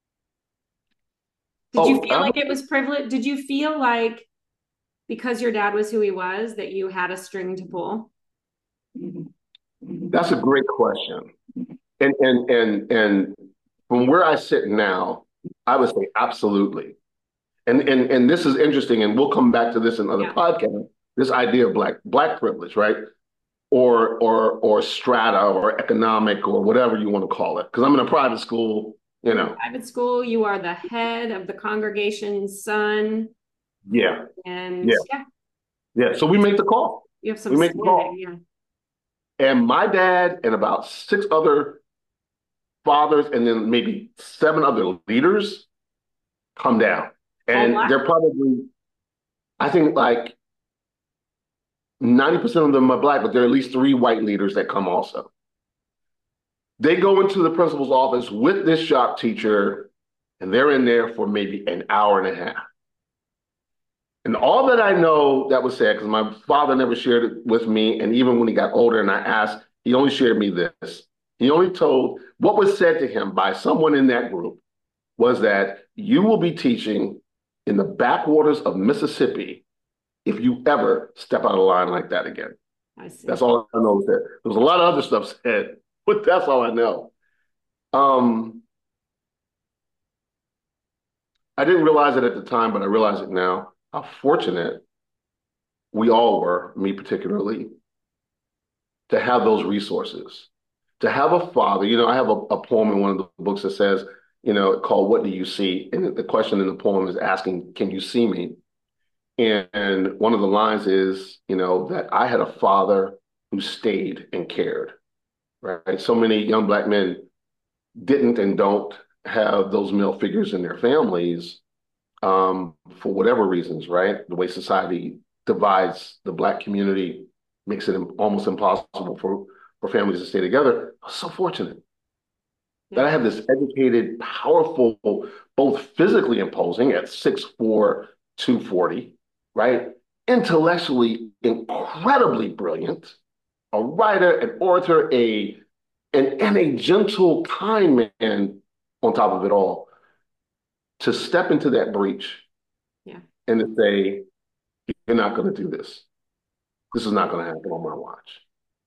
Did you Oh, feel uh, like it was privilege? Did you feel like because your dad was who he was, that you had a string to pull? that's a great question. And and and and from where I sit now, I would say absolutely. And and and this is interesting, and we'll come back to this in other Yeah. podcasts. This idea of black black privilege, right? Or or or strata or economic or whatever you want to call it. Because I'm in a private school, you You're in know. private school, you are the head of the congregation's son, Yeah, and yeah, yeah, yeah. So we make the call. you have some We make the standing. call. Yeah. And my dad and about six other fathers and then maybe seven other leaders come down. All And black. they're probably, I think like ninety percent of them are black, but there are at least three white leaders that come also. They go into the principal's office with this shop teacher, and they're in there for maybe an hour and a half. And all that I know that was said, because my father never shared it with me, and even when he got older and I asked, he only shared me this. He only told what was said to him by someone in that group was that you will be teaching in the backwaters of Mississippi if you ever step out of line like that again. I see. That's all I know. There was a lot of other stuff said, but that's all I know. Um, I didn't realize it at the time, but I realize it now. How fortunate we all were, me particularly, to have those resources, to have a father. You know, I have a, a poem in one of the books that says, you know, called "What Do You See?" And the question in the poem is asking, "Can you see me?" And, and one of the lines is, you know, that I had a father who stayed and cared. Right? So many young black men didn't and don't have those male figures in their families um, for whatever reasons, right? The way society divides the black community makes it almost impossible for, for families to stay together. I was so fortunate that I have this educated, powerful, both physically imposing at six foot four, two forty, right? Intellectually incredibly brilliant, a writer, an orator, a and, and a gentle, kind man on top of it all, to step into that breach Yeah. and to say, you're not going to do this. This is not going to happen on my watch.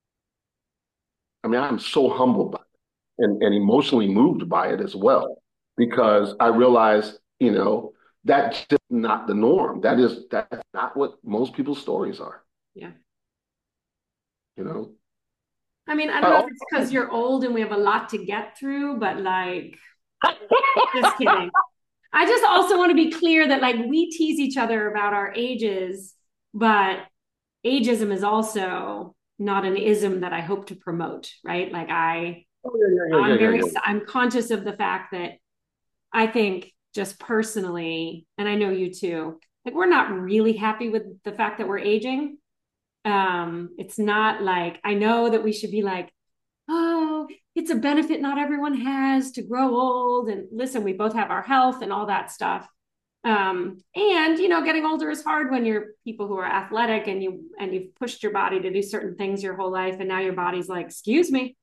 I mean, I'm so humbled by it and, and emotionally moved by it as well, because I realize, you know, that's just not the norm. That is, that's not what most people's stories are. Yeah. You know? I mean, I don't know if it's because you're old and we have a lot to get through, but like, just kidding. I just also want to be clear that like we tease each other about our ages, but ageism is also not an ism that I hope to promote, right? Like I, Oh, yeah, yeah, yeah, I'm yeah, very, yeah, yeah. I'm conscious of the fact that I think just personally, and I know you too, like we're not really happy with the fact that we're aging. Um, it's not like, I know that we should be like, oh, it's a benefit not everyone has to grow old. And listen, we both have our health and all that stuff. Um, and you know, getting older is hard when you're people who are athletic and you and you've pushed your body to do certain things your whole life, and now your body's like, excuse me.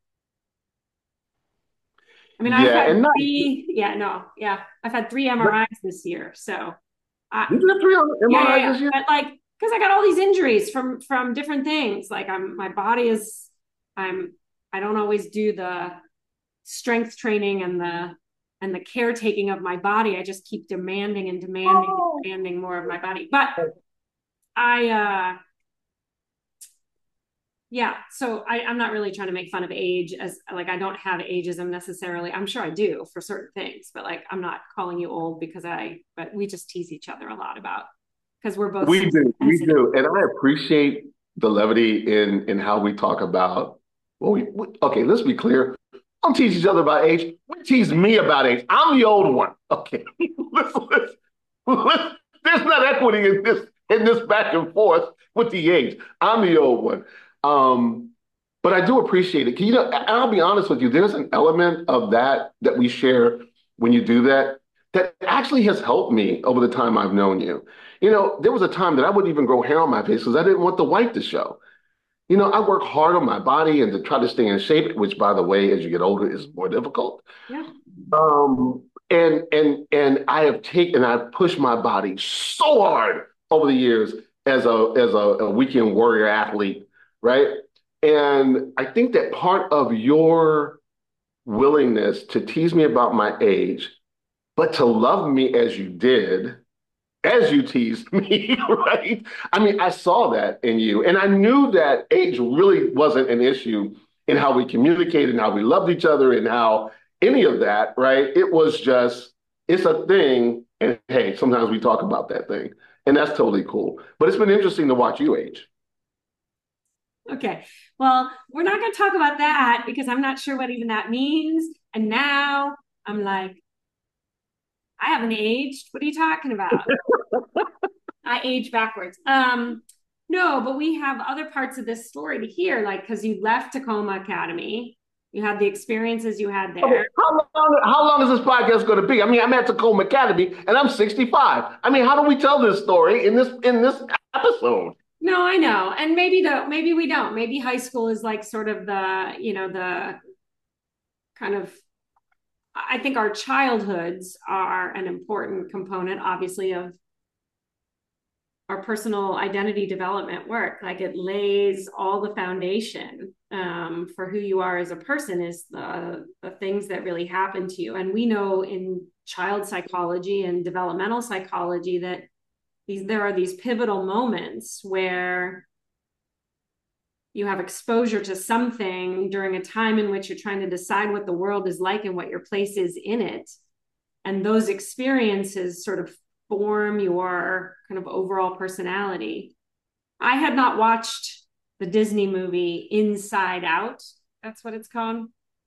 I mean, I've Yeah, had and not, three, yeah, no, yeah, I've had three M R Is this year. So I, you did three yeah, yeah, M R Is yeah. this year? But like, because I got all these injuries from from different things. Like I'm, my body is, I'm, I don't always do the strength training and the and the caretaking of my body. I just keep demanding and demanding and demanding more of my body. But I, uh, yeah. So I, I'm not really trying to make fun of age as like I don't have ageism necessarily. I'm sure I do for certain things, but like I'm not calling you old because I. But we just tease each other a lot about because we're both We do, we sensitive. do, and I appreciate the levity in in how we talk about. Well, we, we okay. Let's be clear. Don't tease each other about age. We tease me about age. I'm the old one. Okay, let's, let's, let's, there's not equity in this in this back and forth with the age. I'm the old one. Um, but I do appreciate it. You know, and I'll be honest with you. There's an element of that that we share when you do that. that actually has helped me over the time I've known you. You know, there was a time that I wouldn't even grow hair on my face because I didn't want the white to show. You know, I work hard on my body and to try to stay in shape, which, by the way, as you get older, is more difficult. Yeah. Um, and and and I have taken, I've pushed my body so hard over the years as a as a, a weekend warrior athlete, right? And I think that part of your willingness to tease me about my age, but to love me as you did, as you teased me, right? I mean, I saw that in you, and I knew that age really wasn't an issue in how we communicated and how we loved each other and how any of that, right? It was just, it's a thing, and hey, sometimes we talk about that thing, and that's totally cool. But it's been interesting to watch you age. Okay. Well, we're not going to talk about that because I'm not sure what even that means. And now I'm like, I haven't aged. What are you talking about? I age backwards. Um, no, but we have other parts of this story to hear, like because you left Tacoma Academy, you had the experiences you had there. Okay, how long, how long is this podcast going to be? I mean, I'm at Tacoma Academy and I'm sixty-five. I mean, how do we tell this story in this in this episode? No, I know. And maybe the maybe we don't. Maybe high school is like sort of the, you know, the kind of I think our childhoods are an important component, obviously, of our personal identity development work. Like it lays all the foundation um, for who you are as a person is the, the things that really happen to you. And we know in child psychology and developmental psychology that these there are these pivotal moments where you have exposure to something during a time in which you're trying to decide what the world is like and what your place is in it. And those experiences sort of form your kind of overall personality. I had not watched the Disney movie Inside Out. That's what it's called.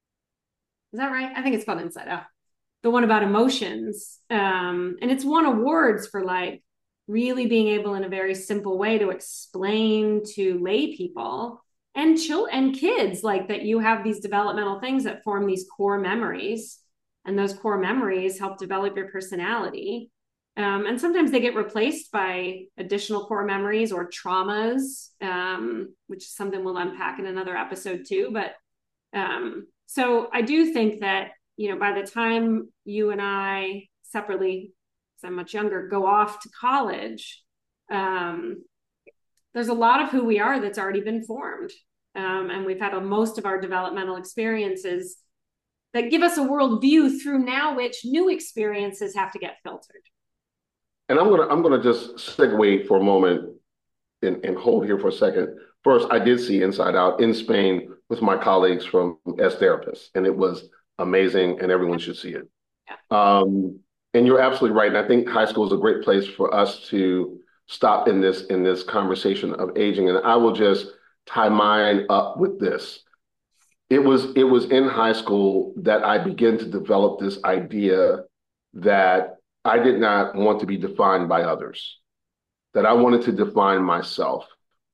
Is that right? I think it's called Inside Out. The one about emotions. Um, and it's won awards for like really being able in a very simple way to explain to lay people and chill and kids like that you have these developmental things that form these core memories, and those core memories help develop your personality. Um, and sometimes they get replaced by additional core memories or traumas, um, which is something we'll unpack in another episode too. But um, so I do think that, you know, by the time you and I separately, because I'm much younger, go off to college, um, there's a lot of who we are that's already been formed. Um, and we've had a, most of our developmental experiences that give us a worldview through now which new experiences have to get filtered. And I'm gonna I'm gonna just segue for a moment and, and hold here for a second. First, I did see Inside Out in Spain with my colleagues from as therapists, and it was amazing, and everyone should see it. Yeah. Um, and you're absolutely right. And I think high school is a great place for us to stop in this in this conversation of aging. And I will just tie mine up with this. It was it was in high school that I began to develop this idea that I did not want to be defined by others, that I wanted to define myself.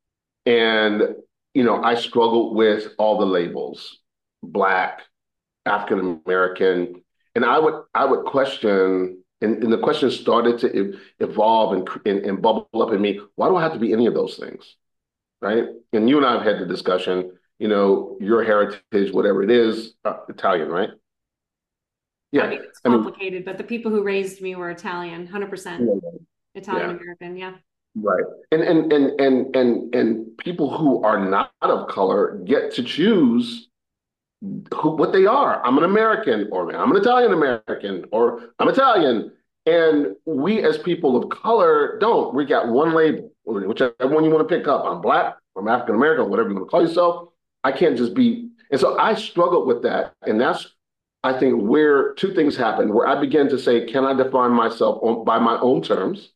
And, you know, I struggled with all the labels, Black, African American, and I would I would question, and, and the question started to e- evolve and, and, and bubble up in me, why do I have to be any of those things, right? And you and I have had the discussion, you know, your heritage, whatever it is, uh, Italian, right? Yeah, I mean, it's I mean, complicated, but the people who raised me were Italian, one hundred percent Italian American. Yeah. right. And and and and and and people who are not of color get to choose who what they are. I'm an American, or I'm an Italian American, or I'm Italian. And we as people of color don't. We got one label, whichever one you want to pick up. I'm Black, I'm African American, whatever you want to call yourself. I can't just be. And so I struggled with that. And that's, I think, where two things happened, where I began to say, can I define myself on, by my own terms,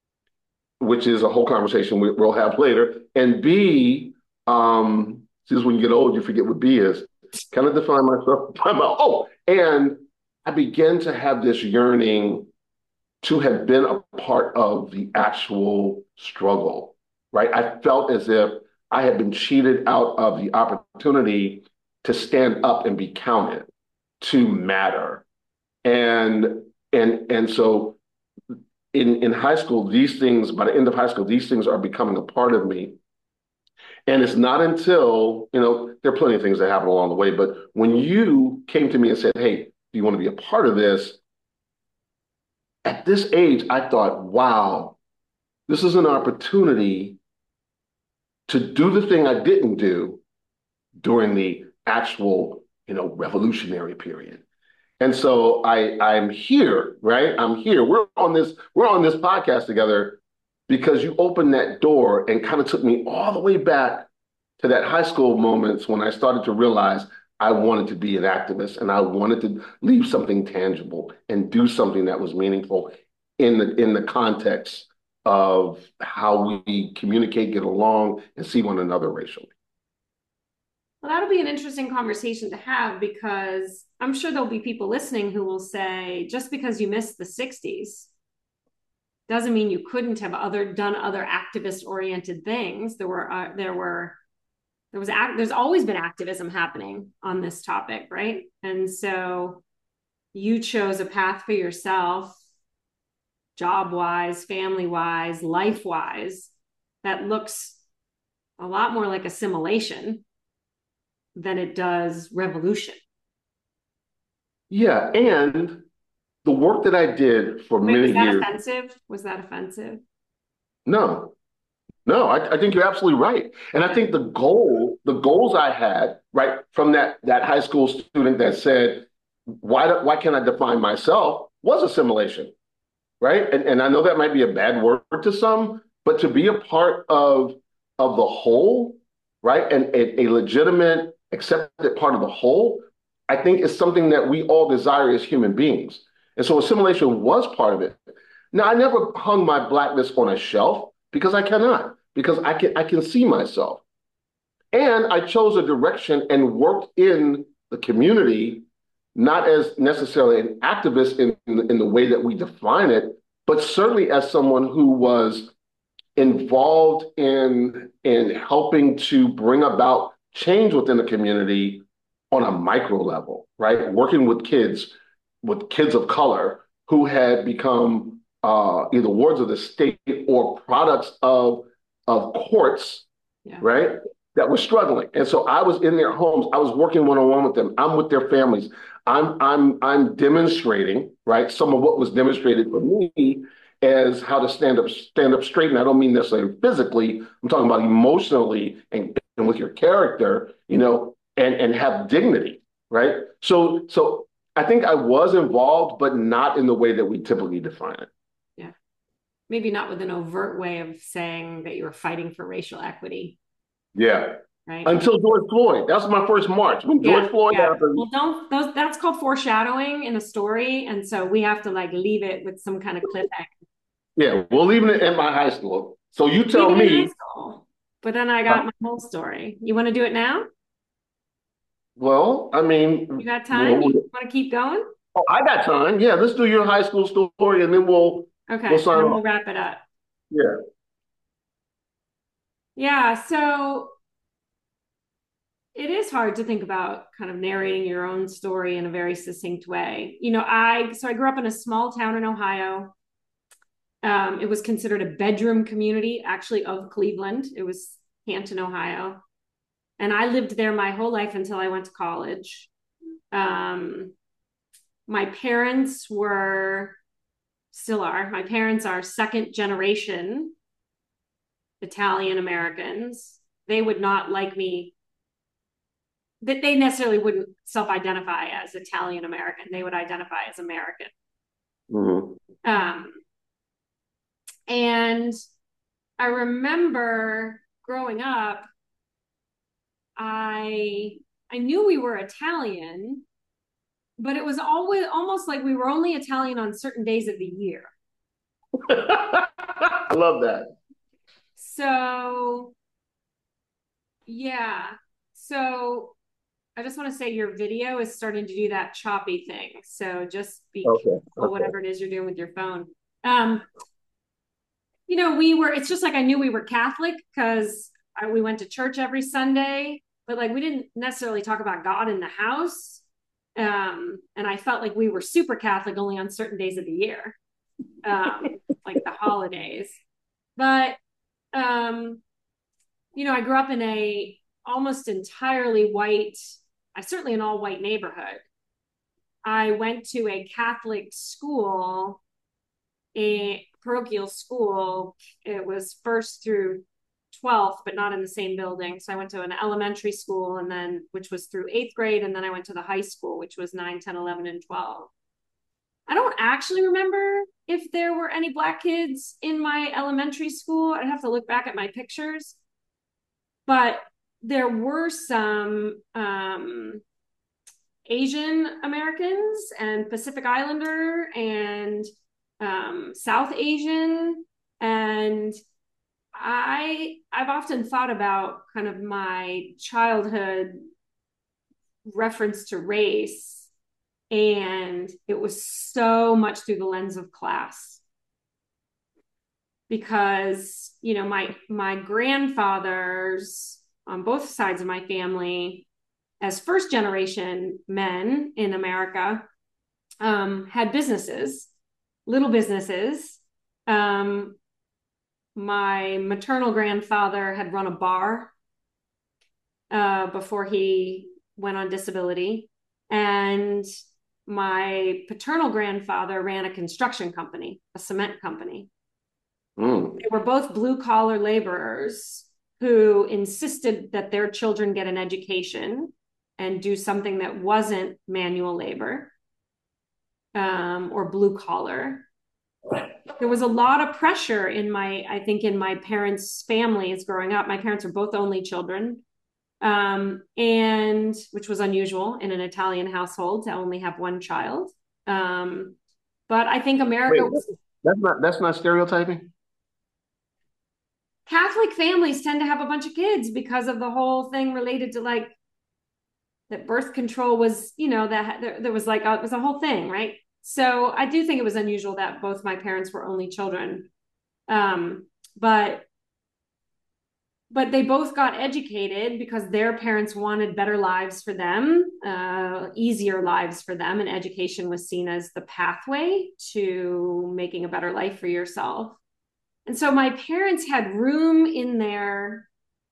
which is a whole conversation we, we'll have later. And B, um, this is when you get old, you forget what B is. Can I define myself by my, oh, and I began to have this yearning to have been a part of the actual struggle, right? I felt as if I had been cheated out of the opportunity to stand up and be counted, to matter. And And and so in in high school, these things, by the end of high school, these things are becoming a part of me. And it's not until, you know, there are plenty of things that happen along the way, but when you came to me and said, hey, do you want to be a part of this? At this age, I thought, wow, this is an opportunity to do the thing I didn't do during the actual, you know, revolutionary period. And so I I'm here, right? I'm here. We're on this, we're on this podcast together because you opened that door and kind of took me all the way back to that high school moments when I started to realize I wanted to be an activist and I wanted to leave something tangible and do something that was meaningful in the in the context of how we communicate, get along, and see one another racially. Well, that'll be an interesting conversation to have because I'm sure there'll be people listening who will say, just because you missed the sixties doesn't mean you couldn't have other done other activist oriented things. There were uh, there were there was act, there's always been activism happening on this topic, right? And so you chose a path for yourself, job wise, family wise, life wise, that looks a lot more like assimilation than it does revolution. Yeah, and the work that I did for Wait, many was that years. offensive? Was that offensive? No, no, I, I think you're absolutely right. And I think the goal, the goals I had, right, from that that high school student that said, why do, why can't I define myself, was assimilation, right? And and I know that might be a bad word to some, but to be a part of of the whole, right, and a, a legitimate, accepted part of the whole, I think is something that we all desire as human beings. And so assimilation was part of it. Now, I never hung my blackness on a shelf because I cannot, because I can I can see myself. And I chose a direction and worked in the community, not as necessarily an activist in, in, in the way that we define it, but certainly as someone who was involved in, in helping to bring about change within the community on a micro level, right? Working with kids, with kids of color who had become uh, either wards of the state or products of, of courts, yeah. right? That were struggling. And so I was in their homes. I was working one-on-one with them. I'm with their families. I'm I'm I'm demonstrating, right, some of what was demonstrated for me as how to stand up, stand up straight. And I don't mean necessarily physically. I'm talking about emotionally and, and with your character, you know, and, and have dignity, right? So so I think I was involved, but not in the way that we typically define it. Yeah. Maybe not with an overt way of saying that you were fighting for racial equity. Yeah. Right. Until George Floyd. That was my first march. When George yeah, Floyd yeah. happened. Well, don't those that's called foreshadowing in a story. And so we have to like leave it with some kind of cliffhanger. Yeah, we'll leave it in my high school. So you tell leave it in me. high school. But then I got uh, my whole story. You want to do it now? Well, I mean, you got time? We'll, you want to keep going? Oh, I got time. Yeah, let's do your high school story and then we'll okay. We'll sign and off. We'll wrap it up. Yeah. Yeah. So it is hard to think about kind of narrating your own story in a very succinct way. You know, I so I grew up in a small town in Ohio. Um, it was considered a bedroom community, actually, of Cleveland. It was Canton, Ohio. And I lived there my whole life until I went to college. Um, my parents were, still are, my parents are second generation Italian Americans. They would not like me, that they necessarily wouldn't self-identify as Italian American. They would identify as American. Mm-hmm. Um, and I remember growing up, I I knew we were Italian, but it was always almost like we were only Italian on certain days of the year. I love that. So, yeah. So I just want to say your video is starting to do that choppy thing. So just be okay. careful, okay. whatever it is you're doing with your phone. Um, you know, we were, it's just like I knew we were Catholic because we went to church every Sunday, but like we didn't necessarily talk about God in the house. Um, and I felt like we were super Catholic only on certain days of the year, um, like the holidays. But, um, you know, I grew up in a almost entirely white, I certainly an all white neighborhood. I went to a Catholic school, a parochial school. It was first through twelfth, but not in the same building. So I went to an elementary school, and then, which was through eighth grade. And then I went to the high school, which was nine, ten, eleven, and twelve. I don't actually remember if there were any Black kids in my elementary school. I'd have to look back at my pictures. But there were some um, Asian Americans and Pacific Islander and um, South Asian. And I, I've often thought about kind of my childhood reference to race, and it was so much through the lens of class. Because, you know, my my grandfathers on both sides of my family, as first generation men in America, um, had businesses, little businesses. Um, my maternal grandfather had run a bar uh, before he went on disability. And my paternal grandfather ran a construction company, a cement company. Mm. They were both blue collar laborers who insisted that their children get an education and do something that wasn't manual labor um, or blue collar. There was a lot of pressure in my, I think, in my parents' families growing up. My parents were both only children, um, and which was unusual in an Italian household to only have one child. Um, but I think America Wait, was. That's not that's not stereotyping. Catholic families tend to have a bunch of kids because of the whole thing related to like that birth control was, you know, that there, there was like a, it was a whole thing, right? So I do think it was unusual that both my parents were only children, um, but but they both got educated because their parents wanted better lives for them, uh, easier lives for them, and education was seen as the pathway to making a better life for yourself. And so my parents had room in their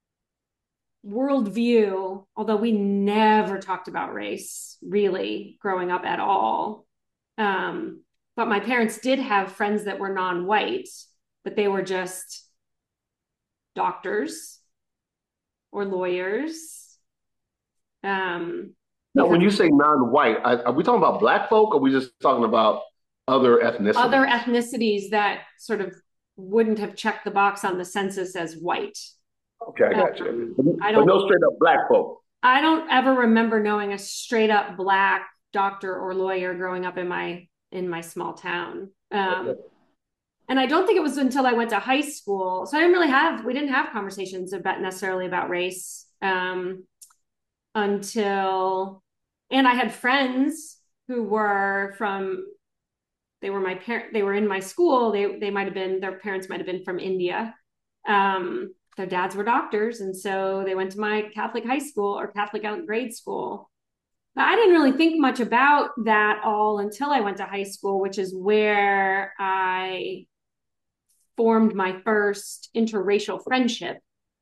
worldview, although we never talked about race really growing up at all. Um, but my parents did have friends that were non-white, but they were just doctors or lawyers. Um, now, when you say non-white, are we talking about Black folk, or are we just talking about other ethnicities? Other ethnicities that sort of wouldn't have checked the box on the census as white. Okay, I got you. Um, I don't, but no straight up Black folk. I don't ever remember knowing a straight up Black doctor or lawyer growing up in my in my small town. Um, okay. And I don't think it was until I went to high school. So I didn't really have, we didn't have conversations about necessarily about race um, until, and I had friends who were from, they were my parent, they were in my school. They, they might've been, their parents might've been from India. Um, their dads were doctors. And so they went to my Catholic high school or Catholic grade school. But I didn't really think much about that all until I went to high school, which is where I formed my first interracial friendship.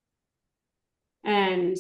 And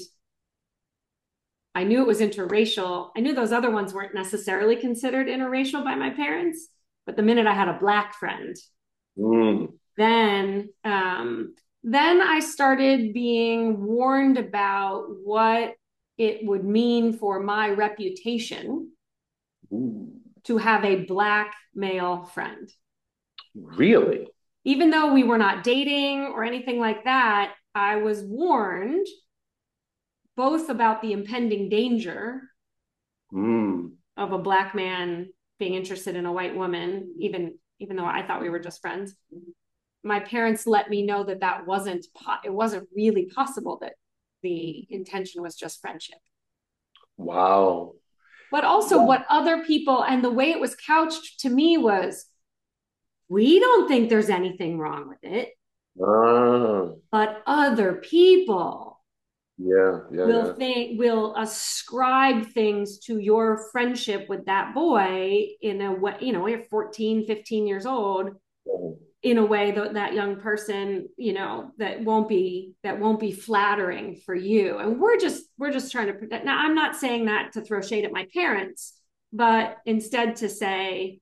I knew it was interracial. I knew those other ones weren't necessarily considered interracial by my parents, but the minute I had a Black friend, mm. then, um, then I started being warned about what it would mean for my reputation Ooh. To have a Black male friend. Really? Even though we were not dating or anything like that, I was warned both about the impending danger mm. of a Black man being interested in a white woman, even, even though I thought we were just friends. My parents let me know that that wasn't, po- it wasn't really possible, that the intention was just friendship. Wow. But also wow. What other people, and the way it was couched to me was, we don't think there's anything wrong with it. Uh. But other people, Yeah, yeah, will yeah. think will ascribe things to your friendship with that boy in a way, you know, you're fourteen, fifteen years old, Mhm. in a way that that young person, you know, that won't be that won't be flattering for you. And we're just we're just trying to protect. Now, I'm not saying that to throw shade at my parents, but instead to say,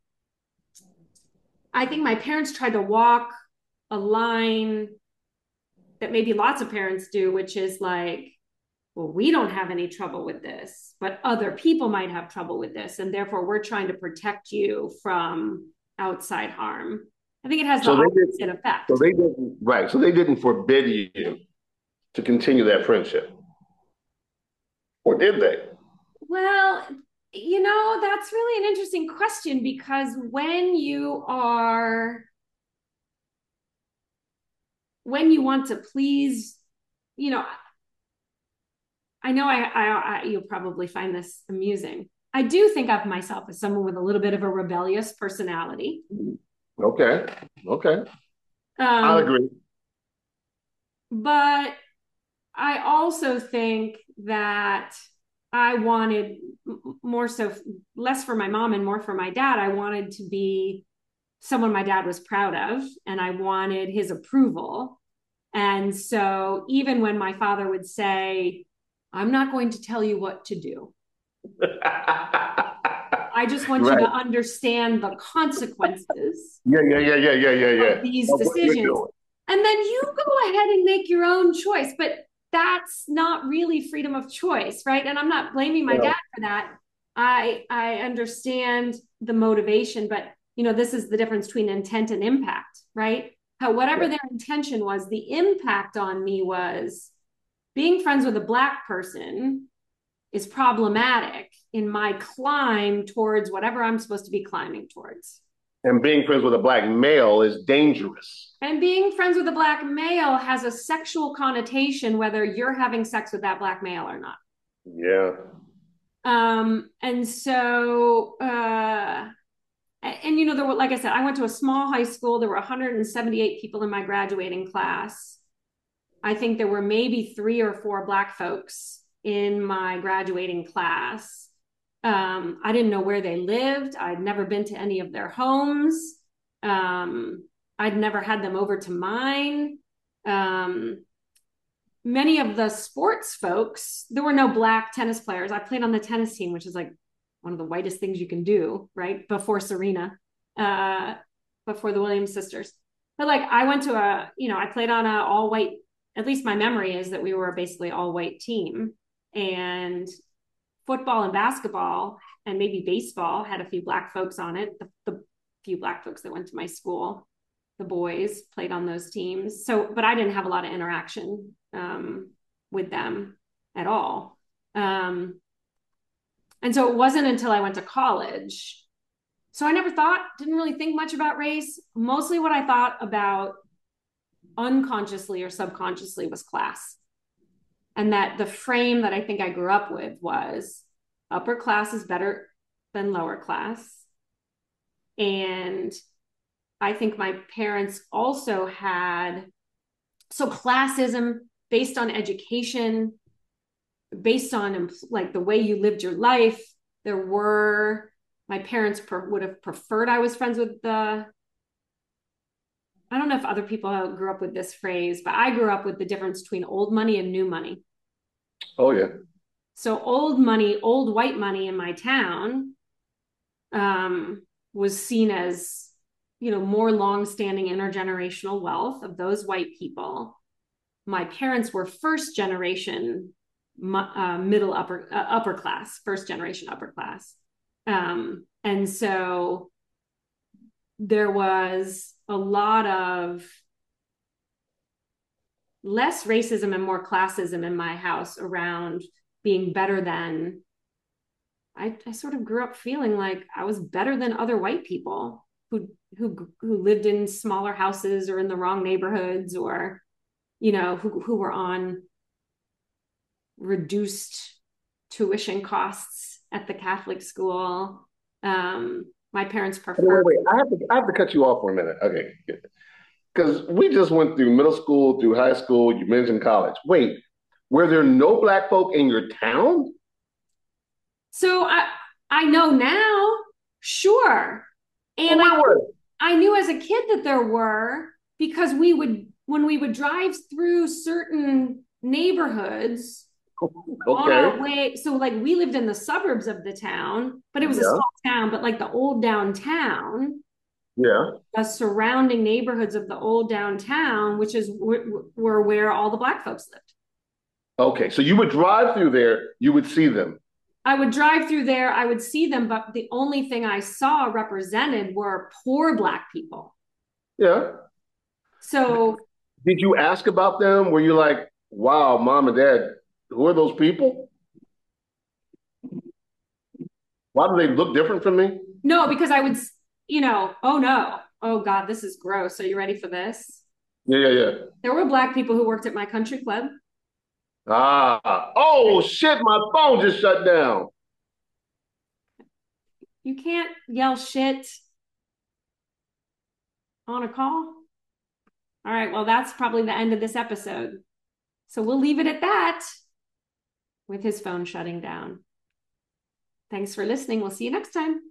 I think my parents tried to walk a line that maybe lots of parents do, which is like, well, we don't have any trouble with this, but other people might have trouble with this. And therefore, we're trying to protect you from outside harm. I think it has the So they opposite didn't. So effect. they didn't. Right. So they didn't forbid you to continue that friendship, or did they? Well, you know, that's really an interesting question because when you are, when you want to please, you know, I know I, I, I you'll probably find this amusing. I do think of myself as someone with a little bit of a rebellious personality. Okay. Okay. I'll Um, agree. but I also think that I wanted more so less for my mom and more for my dad. I wanted to be someone my dad was proud of, and I wanted his approval. And so even when my father would say, I'm not going to tell you what to do, I just want you to Right. understand the consequences Yeah, yeah, yeah, yeah, yeah, yeah, yeah. of these Of what you're decisions. doing. And then you go ahead and make your own choice. But that's not really freedom of choice, right? And I'm not blaming my Yeah. dad for that. I I understand the motivation, but you know, this is the difference between intent and impact, right? How whatever Yeah. their intention was, the impact on me was being friends with a black person is problematic in my climb towards whatever I'm supposed to be climbing towards. And being friends with a black male is dangerous. And being friends with a black male has a sexual connotation, whether you're having sex with that black male or not. Yeah. Um, and so, uh, and you know, there were, like I said, I went to a small high school. There were one hundred seventy-eight people in my graduating class. I think there were maybe three or four black folks in my graduating class. Um, I didn't know where they lived. I'd never been to any of their homes. Um, I'd never had them over to mine. Um, many of the sports folks, there were no black tennis players. I played on the tennis team, which is like one of the whitest things you can do, right? Before Serena, uh, before the Williams sisters. But like I went to a, you know, I played on a all white, at least my memory is that we were basically all white team. And football and basketball and maybe baseball had a few black folks on it. The, the few black folks that went to my school, the boys played on those teams. So, but I didn't have a lot of interaction um, with them at all. Um, and so it wasn't until I went to college. So I never thought, didn't really think much about race. Mostly what I thought about unconsciously or subconsciously was class. And that the frame that I think I grew up with was upper class is better than lower class. And I think my parents also had, so classism based on education, based on like the way you lived your life. There were, my parents per, would have preferred I was friends with the, I don't know if other people grew up with this phrase, but I grew up with the difference between old money and new money. Oh yeah. So old money, old white money in my town um, was seen as, you know, more long-standing intergenerational wealth of those white people. My parents were first generation uh, middle upper uh, upper class, first generation upper class, um, and so there was a lot of less racism and more classism in my house around being better than. I, I sort of grew up feeling like I was better than other white people who who who lived in smaller houses or in the wrong neighborhoods, or you know, who who were on reduced tuition costs at the Catholic school. Um, my parents preferred. Wait, wait, wait. I have to I have to cut you off for a minute. Okay. Because we just went through middle school, through high school, you mentioned college. Wait, Were there no black folk in your town? So I I know now, sure. And Where I were I knew as a kid that there were because we would when we would drive through certain neighborhoods on Okay. our way. So like we lived in the suburbs of the town, but it was a Yeah. small town, but like the old downtown, Yeah. the surrounding neighborhoods of the old downtown, which is were where all the black folks lived. Okay. So you would drive through there, you would see them. I would drive through there, I would see them, but the only thing I saw represented were poor black people. Yeah. So Did you ask about them? Were you like, wow, mom and dad, who are those people? Why do they look different from me? no, because I would, you know, oh no, oh God, this is gross. Are you ready for this? Yeah, yeah, yeah. There were black people who worked at my country club. Ah, oh shit, my phone just shut down. You can't yell shit on a call. All right, well, that's probably the end of this episode. So we'll leave it at that with his phone shutting down. Thanks for listening. We'll see you next time.